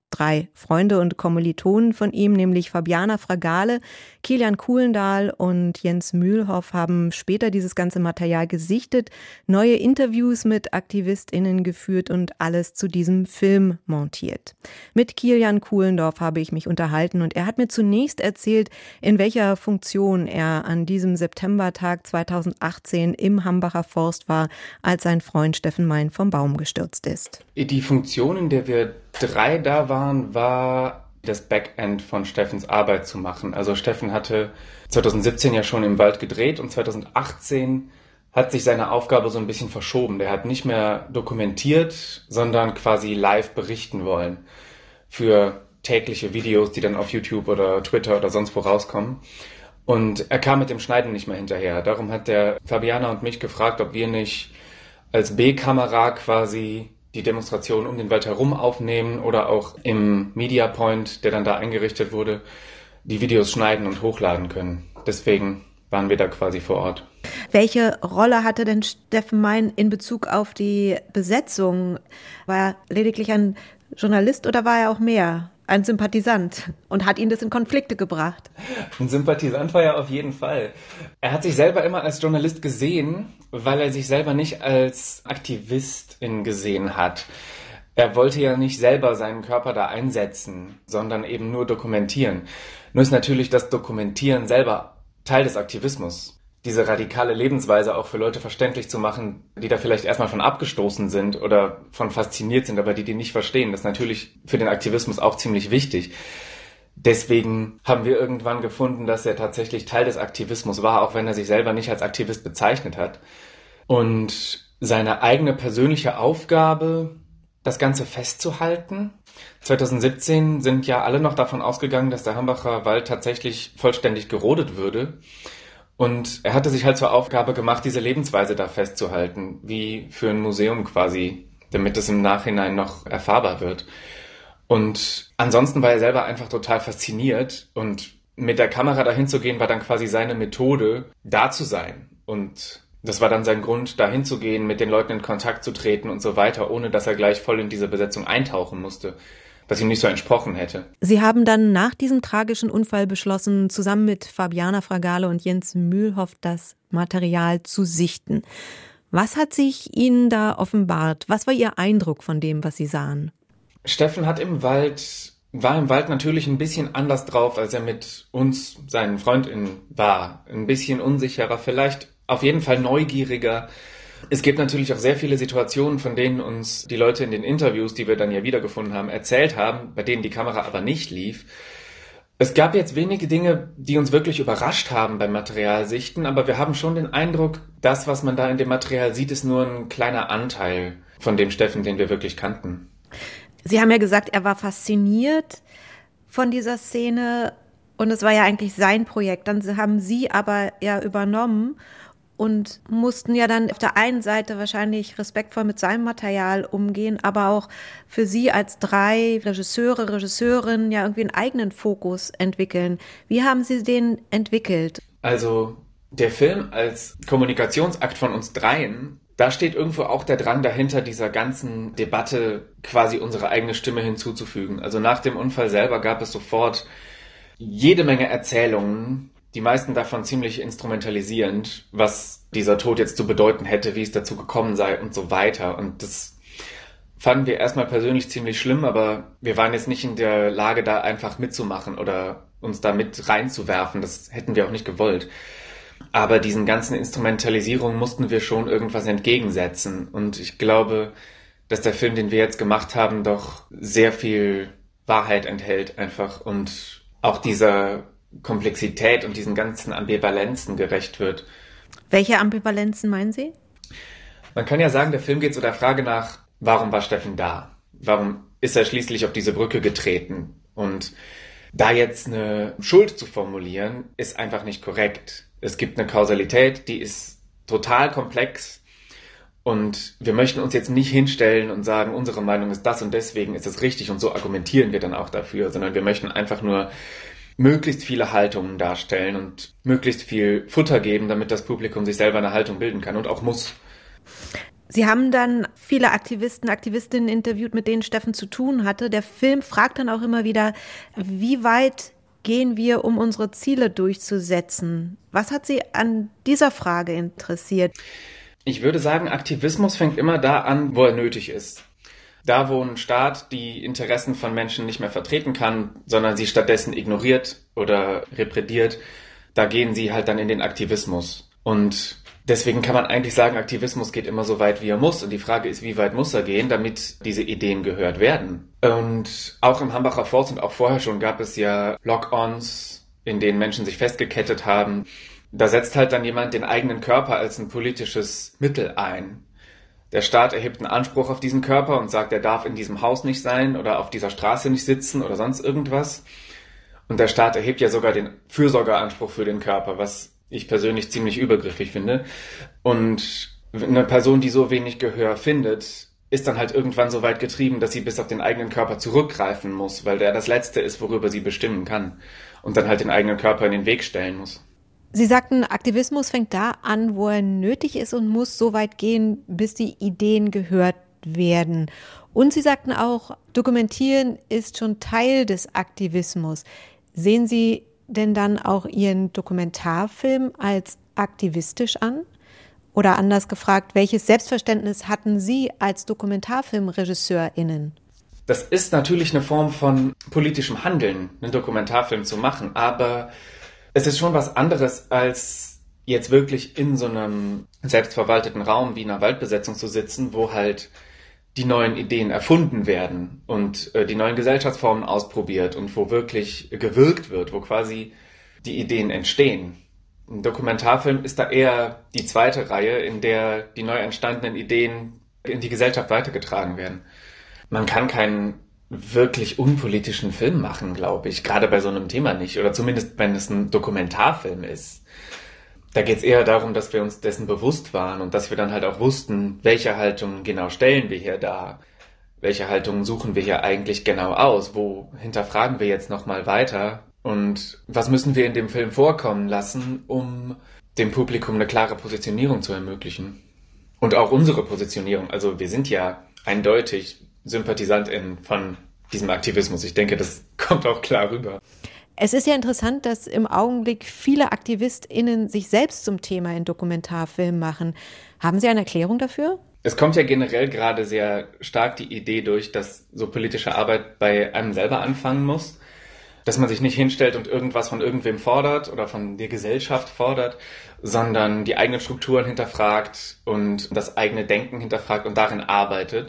Drei Freunde und Kommilitonen von ihm, nämlich Fabiana Fragale, Kilian Kulendahl und Jens Mühlhoff, haben später dieses ganze Material gesichtet, neue Interviews mit AktivistInnen geführt und alles zu diesem Film montiert. Mit Kilian Kuhlendorf habe ich mich unterhalten und er hat mir zunächst erzählt, in welcher Funktion er an diesem Septembertag zweitausendachtzehn im Hambacher Forst war, als sein Freund Steffen Mein vom Baum gestürzt ist. Die Funktion, in der wir drei da waren, war das Backend von Steffens Arbeit zu machen. Also Steffen hatte zweitausendsiebzehn ja schon im Wald gedreht und zweitausendachtzehn hat sich seine Aufgabe so ein bisschen verschoben. Der hat nicht mehr dokumentiert, sondern quasi live berichten wollen für tägliche Videos, die dann auf YouTube oder Twitter oder sonst wo rauskommen. Und er kam mit dem Schneiden nicht mehr hinterher. Darum hat der Fabiana und mich gefragt, ob wir nicht als B-Kamera quasi die Demonstration um den Wald herum aufnehmen oder auch im Media Point, der dann da eingerichtet wurde, die Videos schneiden und hochladen können. Deswegen waren wir da quasi vor Ort. Welche Rolle hatte denn Steffen Mein in Bezug auf die Besetzung? War er lediglich ein Journalist oder war er auch mehr? Ein Sympathisant und hat ihn das in Konflikte gebracht? Ein Sympathisant war er auf jeden Fall. Er hat sich selber immer als Journalist gesehen, weil er sich selber nicht als Aktivistin gesehen hat. Er wollte ja nicht selber seinen Körper da einsetzen, sondern eben nur dokumentieren. Nur ist natürlich das Dokumentieren selber Teil des Aktivismus. Diese radikale Lebensweise auch für Leute verständlich zu machen, die da vielleicht erstmal von abgestoßen sind oder von fasziniert sind, aber die die nicht verstehen. Das ist natürlich für den Aktivismus auch ziemlich wichtig. Deswegen haben wir irgendwann gefunden, dass er tatsächlich Teil des Aktivismus war, auch wenn er sich selber nicht als Aktivist bezeichnet hat. Und seine eigene persönliche Aufgabe, das Ganze festzuhalten. zweitausendsiebzehn sind ja alle noch davon ausgegangen, dass der Hambacher Wald tatsächlich vollständig gerodet würde. Und er hatte sich halt zur Aufgabe gemacht, diese Lebensweise da festzuhalten, wie für ein Museum quasi, damit es im Nachhinein noch erfahrbar wird. Und ansonsten war er selber einfach total fasziniert und mit der Kamera dahin zu gehen, war dann quasi seine Methode, da zu sein. Und das war dann sein Grund, dahin zu gehen, mit den Leuten in Kontakt zu treten und so weiter, ohne dass er gleich voll in diese Besetzung eintauchen musste, was ihm nicht so entsprochen hätte. Sie haben dann nach diesem tragischen Unfall beschlossen, zusammen mit Fabiana Fragale und Jens Mühlhoff das Material zu sichten. Was hat sich Ihnen da offenbart? Was war Ihr Eindruck von dem, was Sie sahen? Steffen hat im Wald, war im Wald natürlich ein bisschen anders drauf, als er mit uns, seinen FreundInnen, war. Ein bisschen unsicherer, vielleicht auf jeden Fall neugieriger. Es gibt natürlich auch sehr viele Situationen, von denen uns die Leute in den Interviews, die wir dann ja wiedergefunden haben, erzählt haben, bei denen die Kamera aber nicht lief. Es gab jetzt wenige Dinge, die uns wirklich überrascht haben beim Materialsichten, aber wir haben schon den Eindruck, das, was man da in dem Material sieht, ist nur ein kleiner Anteil von dem Steffen, den wir wirklich kannten. Sie haben ja gesagt, er war fasziniert von dieser Szene und es war ja eigentlich sein Projekt. Dann haben Sie aber ja übernommen und mussten ja dann auf der einen Seite wahrscheinlich respektvoll mit seinem Material umgehen, aber auch für Sie als drei Regisseure, Regisseurinnen ja irgendwie einen eigenen Fokus entwickeln. Wie haben Sie den entwickelt? Also der Film als Kommunikationsakt von uns dreien, da steht irgendwo auch der Drang dahinter, dieser ganzen Debatte quasi unsere eigene Stimme hinzuzufügen. Also nach dem Unfall selber gab es sofort jede Menge Erzählungen, die meisten davon ziemlich instrumentalisierend, was dieser Tod jetzt zu bedeuten hätte, wie es dazu gekommen sei und so weiter. Und das fanden wir erstmal persönlich ziemlich schlimm, aber wir waren jetzt nicht in der Lage, da einfach mitzumachen oder uns da mit reinzuwerfen. Das hätten wir auch nicht gewollt. Aber diesen ganzen Instrumentalisierungen mussten wir schon irgendwas entgegensetzen. Und ich glaube, dass der Film, den wir jetzt gemacht haben, doch sehr viel Wahrheit enthält einfach und auch dieser Komplexität und diesen ganzen Ambivalenzen gerecht wird. Welche Ambivalenzen meinen Sie? Man kann ja sagen, der Film geht so der Frage nach, warum war Steffen da? Warum ist er schließlich auf diese Brücke getreten? Und da jetzt eine Schuld zu formulieren, ist einfach nicht korrekt. Es gibt eine Kausalität, die ist total komplex und wir möchten uns jetzt nicht hinstellen und sagen, unsere Meinung ist das und deswegen ist es richtig und so argumentieren wir dann auch dafür, sondern wir möchten einfach nur möglichst viele Haltungen darstellen und möglichst viel Futter geben, damit das Publikum sich selber eine Haltung bilden kann und auch muss. Sie haben dann viele Aktivisten, Aktivistinnen interviewt, mit denen Steffen zu tun hatte. Der Film fragt dann auch immer wieder, wie weit gehen wir, um unsere Ziele durchzusetzen? Was hat Sie an dieser Frage interessiert? Ich würde sagen, Aktivismus fängt immer da an, wo er nötig ist. Da, wo ein Staat die Interessen von Menschen nicht mehr vertreten kann, sondern sie stattdessen ignoriert oder repressiert, da gehen sie halt dann in den Aktivismus. Und deswegen kann man eigentlich sagen, Aktivismus geht immer so weit, wie er muss. Und die Frage ist, wie weit muss er gehen, damit diese Ideen gehört werden? Und auch im Hambacher Forst und auch vorher schon gab es ja Lock-ons, in denen Menschen sich festgekettet haben. Da setzt halt dann jemand den eigenen Körper als ein politisches Mittel ein. Der Staat erhebt einen Anspruch auf diesen Körper und sagt, er darf in diesem Haus nicht sein oder auf dieser Straße nicht sitzen oder sonst irgendwas. Und der Staat erhebt ja sogar den Fürsorgeanspruch für den Körper, was ich persönlich ziemlich übergriffig finde. Und eine Person, die so wenig Gehör findet, ist dann halt irgendwann so weit getrieben, dass sie bis auf den eigenen Körper zurückgreifen muss, weil der das Letzte ist, worüber sie bestimmen kann. Und dann halt den eigenen Körper in den Weg stellen muss. Sie sagten, Aktivismus fängt da an, wo er nötig ist und muss so weit gehen, bis die Ideen gehört werden. Und Sie sagten auch, Dokumentieren ist schon Teil des Aktivismus. Sehen Sie denn dann auch Ihren Dokumentarfilm als aktivistisch an? Oder anders gefragt, welches Selbstverständnis hatten Sie als DokumentarfilmregisseurInnen? Das ist natürlich eine Form von politischem Handeln, einen Dokumentarfilm zu machen, aber es ist schon was anderes, als jetzt wirklich in so einem selbstverwalteten Raum wie einer Waldbesetzung zu sitzen, wo halt die neuen Ideen erfunden werden und äh, die neuen Gesellschaftsformen ausprobiert und wo wirklich gewirkt wird, wo quasi die Ideen entstehen. Ein Dokumentarfilm ist da eher die zweite Reihe, in der die neu entstandenen Ideen in die Gesellschaft weitergetragen werden. Man kann keinen wirklich unpolitischen Film machen, glaube ich, gerade bei so einem Thema nicht, oder zumindest wenn es ein Dokumentarfilm ist. Da geht es eher darum, dass wir uns dessen bewusst waren und dass wir dann halt auch wussten, welche Haltungen genau stellen wir hier dar, welche Haltungen suchen wir hier eigentlich genau aus, wo hinterfragen wir jetzt nochmal weiter und was müssen wir in dem Film vorkommen lassen, um dem Publikum eine klare Positionierung zu ermöglichen. Und auch unsere Positionierung, also wir sind ja eindeutig SympathisantInnen von diesem Aktivismus. Ich denke, das kommt auch klar rüber. Es ist ja interessant, dass im Augenblick viele AktivistInnen sich selbst zum Thema in Dokumentarfilmen machen. Haben Sie eine Erklärung dafür? Es kommt ja generell gerade sehr stark die Idee durch, dass so politische Arbeit bei einem selber anfangen muss. Dass man sich nicht hinstellt und irgendwas von irgendwem fordert oder von der Gesellschaft fordert, sondern die eigenen Strukturen hinterfragt und das eigene Denken hinterfragt und darin arbeitet.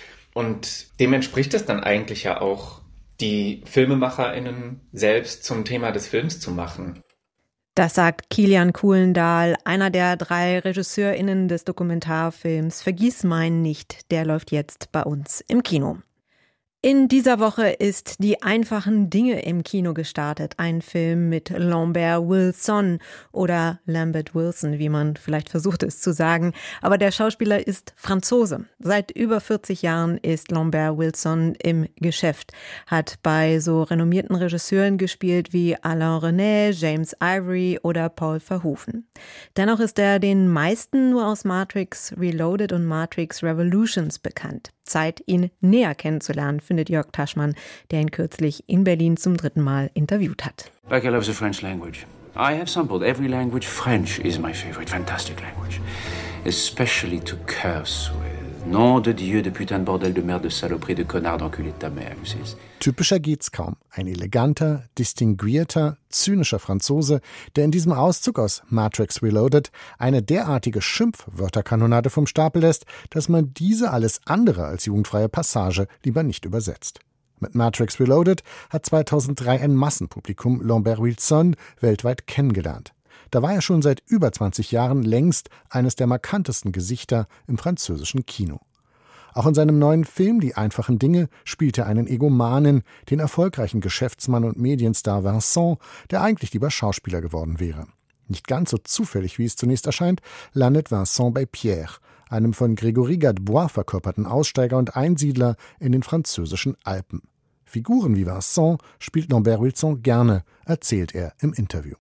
Und dem entspricht es dann eigentlich ja auch, die FilmemacherInnen selbst zum Thema des Films zu machen. Das sagt Kilian Kuhlendahl, einer der drei RegisseurInnen des Dokumentarfilms Vergiss mein nicht, der läuft jetzt bei uns im Kino. In dieser Woche ist Die einfachen Dinge im Kino gestartet. Ein Film mit Lambert Wilson oder Lambert Wilson, wie man vielleicht versucht es zu sagen. Aber der Schauspieler ist Franzose. Seit über vierzig Jahren ist Lambert Wilson im Geschäft. Hat bei so renommierten Regisseuren gespielt wie Alain Resnais, James Ivory oder Paul Verhoeven. Dennoch ist er den meisten nur aus Matrix Reloaded und Matrix Revolutions bekannt. Zeit, ihn näher kennenzulernen, findet Jörg Taschmann, der ihn kürzlich in Berlin zum dritten Mal interviewt hat. Like I love the French language. I have sampled every language. French is my favorite, fantastic language. Especially to curse with. Nom de Dieu, de putain de bordel de merde, de saloperie, de connard, d'enculé de ta mère. Typischer geht's kaum. Ein eleganter, distinguierter, zynischer Franzose, der in diesem Auszug aus Matrix Reloaded eine derartige Schimpfwörterkanonade vom Stapel lässt, dass man diese alles andere als jugendfreie Passage lieber nicht übersetzt. Mit Matrix Reloaded hat zweitausenddrei ein Massenpublikum Lambert Wilson weltweit kennengelernt. Da war er schon seit über zwanzig Jahren längst eines der markantesten Gesichter im französischen Kino. Auch in seinem neuen Film Die einfachen Dinge spielt er einen Egomanen, den erfolgreichen Geschäftsmann und Medienstar Vincent, der eigentlich lieber Schauspieler geworden wäre. Nicht ganz so zufällig, wie es zunächst erscheint, landet Vincent bei Pierre, einem von Grégory Gadebois verkörperten Aussteiger und Einsiedler in den französischen Alpen. Figuren wie Vincent spielt Lambert Wilson gerne, erzählt er im Interview.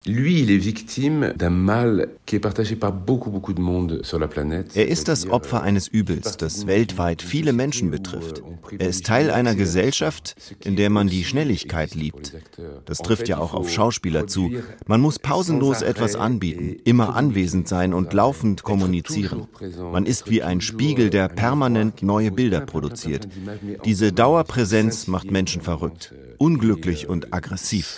Lui, il est victime d'un mal qui est partagé par beaucoup, beaucoup de monde sur la planète. Er ist das Opfer eines Übels, das weltweit viele Menschen betrifft. Er ist Teil einer Gesellschaft, in der man die Schnelligkeit liebt. Das trifft ja auch auf Schauspieler zu. Man muss pausenlos etwas anbieten, immer anwesend sein und laufend kommunizieren. Man ist wie ein Spiegel, der permanent neue Bilder produziert. Diese Dauerpräsenz macht Menschen verrückt, unglücklich und aggressiv.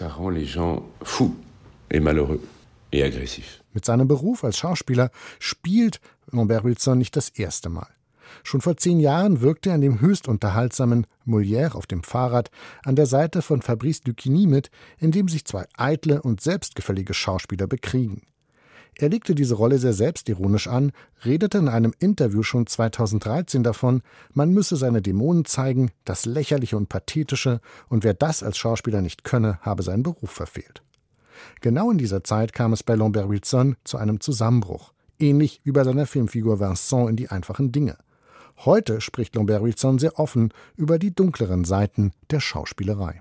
Et malheureux et agressif. Mit seinem Beruf als Schauspieler spielt Lambert Wilson nicht das erste Mal. Schon vor zehn Jahren wirkte er in dem höchst unterhaltsamen Molière auf dem Fahrrad an der Seite von Fabrice Lucchini mit, in dem sich zwei eitle und selbstgefällige Schauspieler bekriegen. Er legte diese Rolle sehr selbstironisch an, redete in einem Interview schon zweitausenddreizehn davon, man müsse seine Dämonen zeigen, das Lächerliche und Pathetische, und wer das als Schauspieler nicht könne, habe seinen Beruf verfehlt. Genau in dieser Zeit kam es bei Lambert Wilson zu einem Zusammenbruch, ähnlich wie bei seiner Filmfigur Vincent in Die einfachen Dinge. Heute spricht Lambert Wilson sehr offen über die dunkleren Seiten der Schauspielerei.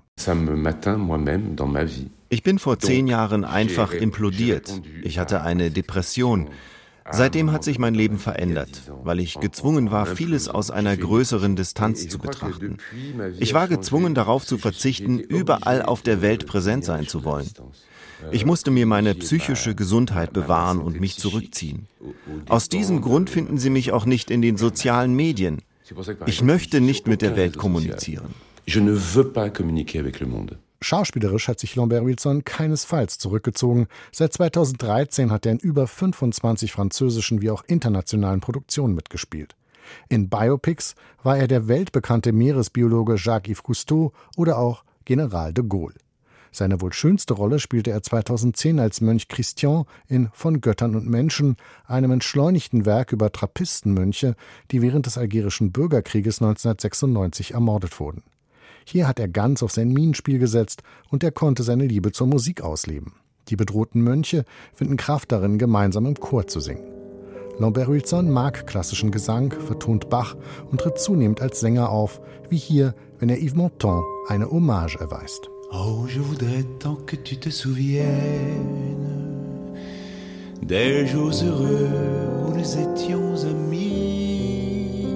Ich bin vor zehn Jahren einfach implodiert. Ich hatte eine Depression. Seitdem hat sich mein Leben verändert, weil ich gezwungen war, vieles aus einer größeren Distanz zu betrachten. Ich war gezwungen, darauf zu verzichten, überall auf der Welt präsent sein zu wollen. Ich musste mir meine psychische Gesundheit bewahren und mich zurückziehen. Aus diesem Grund finden Sie mich auch nicht in den sozialen Medien. Ich möchte nicht mit der Welt kommunizieren. Schauspielerisch hat sich Lambert Wilson keinesfalls zurückgezogen. Seit zweitausenddreizehn hat er in über fünfundzwanzig französischen wie auch internationalen Produktionen mitgespielt. In Biopics war er der weltbekannte Meeresbiologe Jacques-Yves Cousteau oder auch General de Gaulle. Seine wohl schönste Rolle spielte er zweitausendzehn als Mönch Christian in Von Göttern und Menschen, einem entschleunigten Werk über Trappistenmönche, die während des algerischen Bürgerkrieges neunzehnhundertsechsundneunzig ermordet wurden. Hier hat er ganz auf sein Mienenspiel gesetzt und er konnte seine Liebe zur Musik ausleben. Die bedrohten Mönche finden Kraft darin, gemeinsam im Chor zu singen. Lambert Wilson mag klassischen Gesang, vertont Bach und tritt zunehmend als Sänger auf, wie hier, wenn er Yves Montand eine Hommage erweist. Oh, je voudrais tant que tu te souviennes des jours heureux où nous étions amis.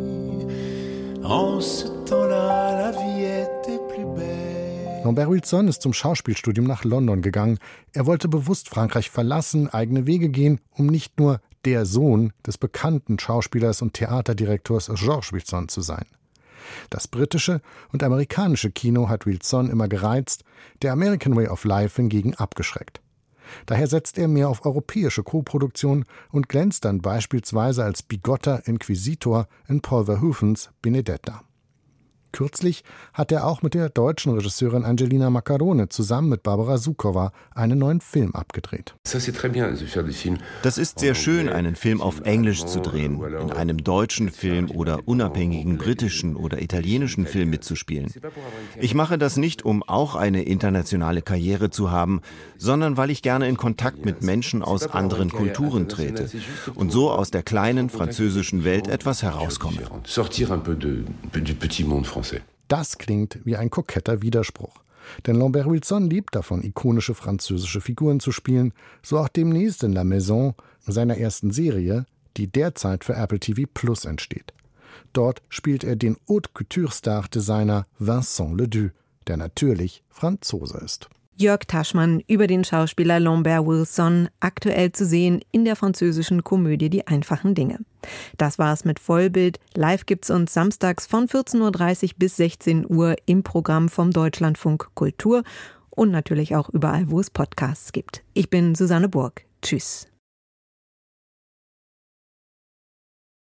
En ce temps-là, la vie était plus belle. Lambert Wilson ist zum Schauspielstudium nach London gegangen. Er wollte bewusst Frankreich verlassen, eigene Wege gehen, um nicht nur der Sohn des bekannten Schauspielers und Theaterdirektors Georges Wilson zu sein. Das britische und amerikanische Kino hat Wilson immer gereizt, der American Way of Life hingegen abgeschreckt. Daher setzt er mehr auf europäische Koproduktion und glänzt dann beispielsweise als bigotter Inquisitor in Paul Verhoevens Benedetta. Kürzlich hat er auch mit der deutschen Regisseurin Angelina Maccarone zusammen mit Barbara Sukowa einen neuen Film abgedreht. Das ist sehr schön, einen Film auf Englisch zu drehen, in einem deutschen Film oder unabhängigen britischen oder italienischen Film mitzuspielen. Ich mache das nicht, um auch eine internationale Karriere zu haben, sondern weil ich gerne in Kontakt mit Menschen aus anderen Kulturen trete und so aus der kleinen französischen Welt etwas herauskomme. Das klingt wie ein koketter Widerspruch. Denn Lambert Wilson liebt davon, ikonische französische Figuren zu spielen, so auch demnächst in La Maison, seiner ersten Serie, die derzeit für Apple T V Plus entsteht. Dort spielt er den Haute-Couture-Star-Designer Vincent Ledoux, der natürlich Franzose ist. Jörg Taschmann über den Schauspieler Lambert Wilson, aktuell zu sehen in der französischen Komödie Die einfachen Dinge. Das war's mit Vollbild. Live gibt's uns samstags von vierzehn Uhr dreißig bis sechzehn Uhr im Programm vom Deutschlandfunk Kultur und natürlich auch überall, wo es Podcasts gibt. Ich bin Susanne Burg. Tschüss.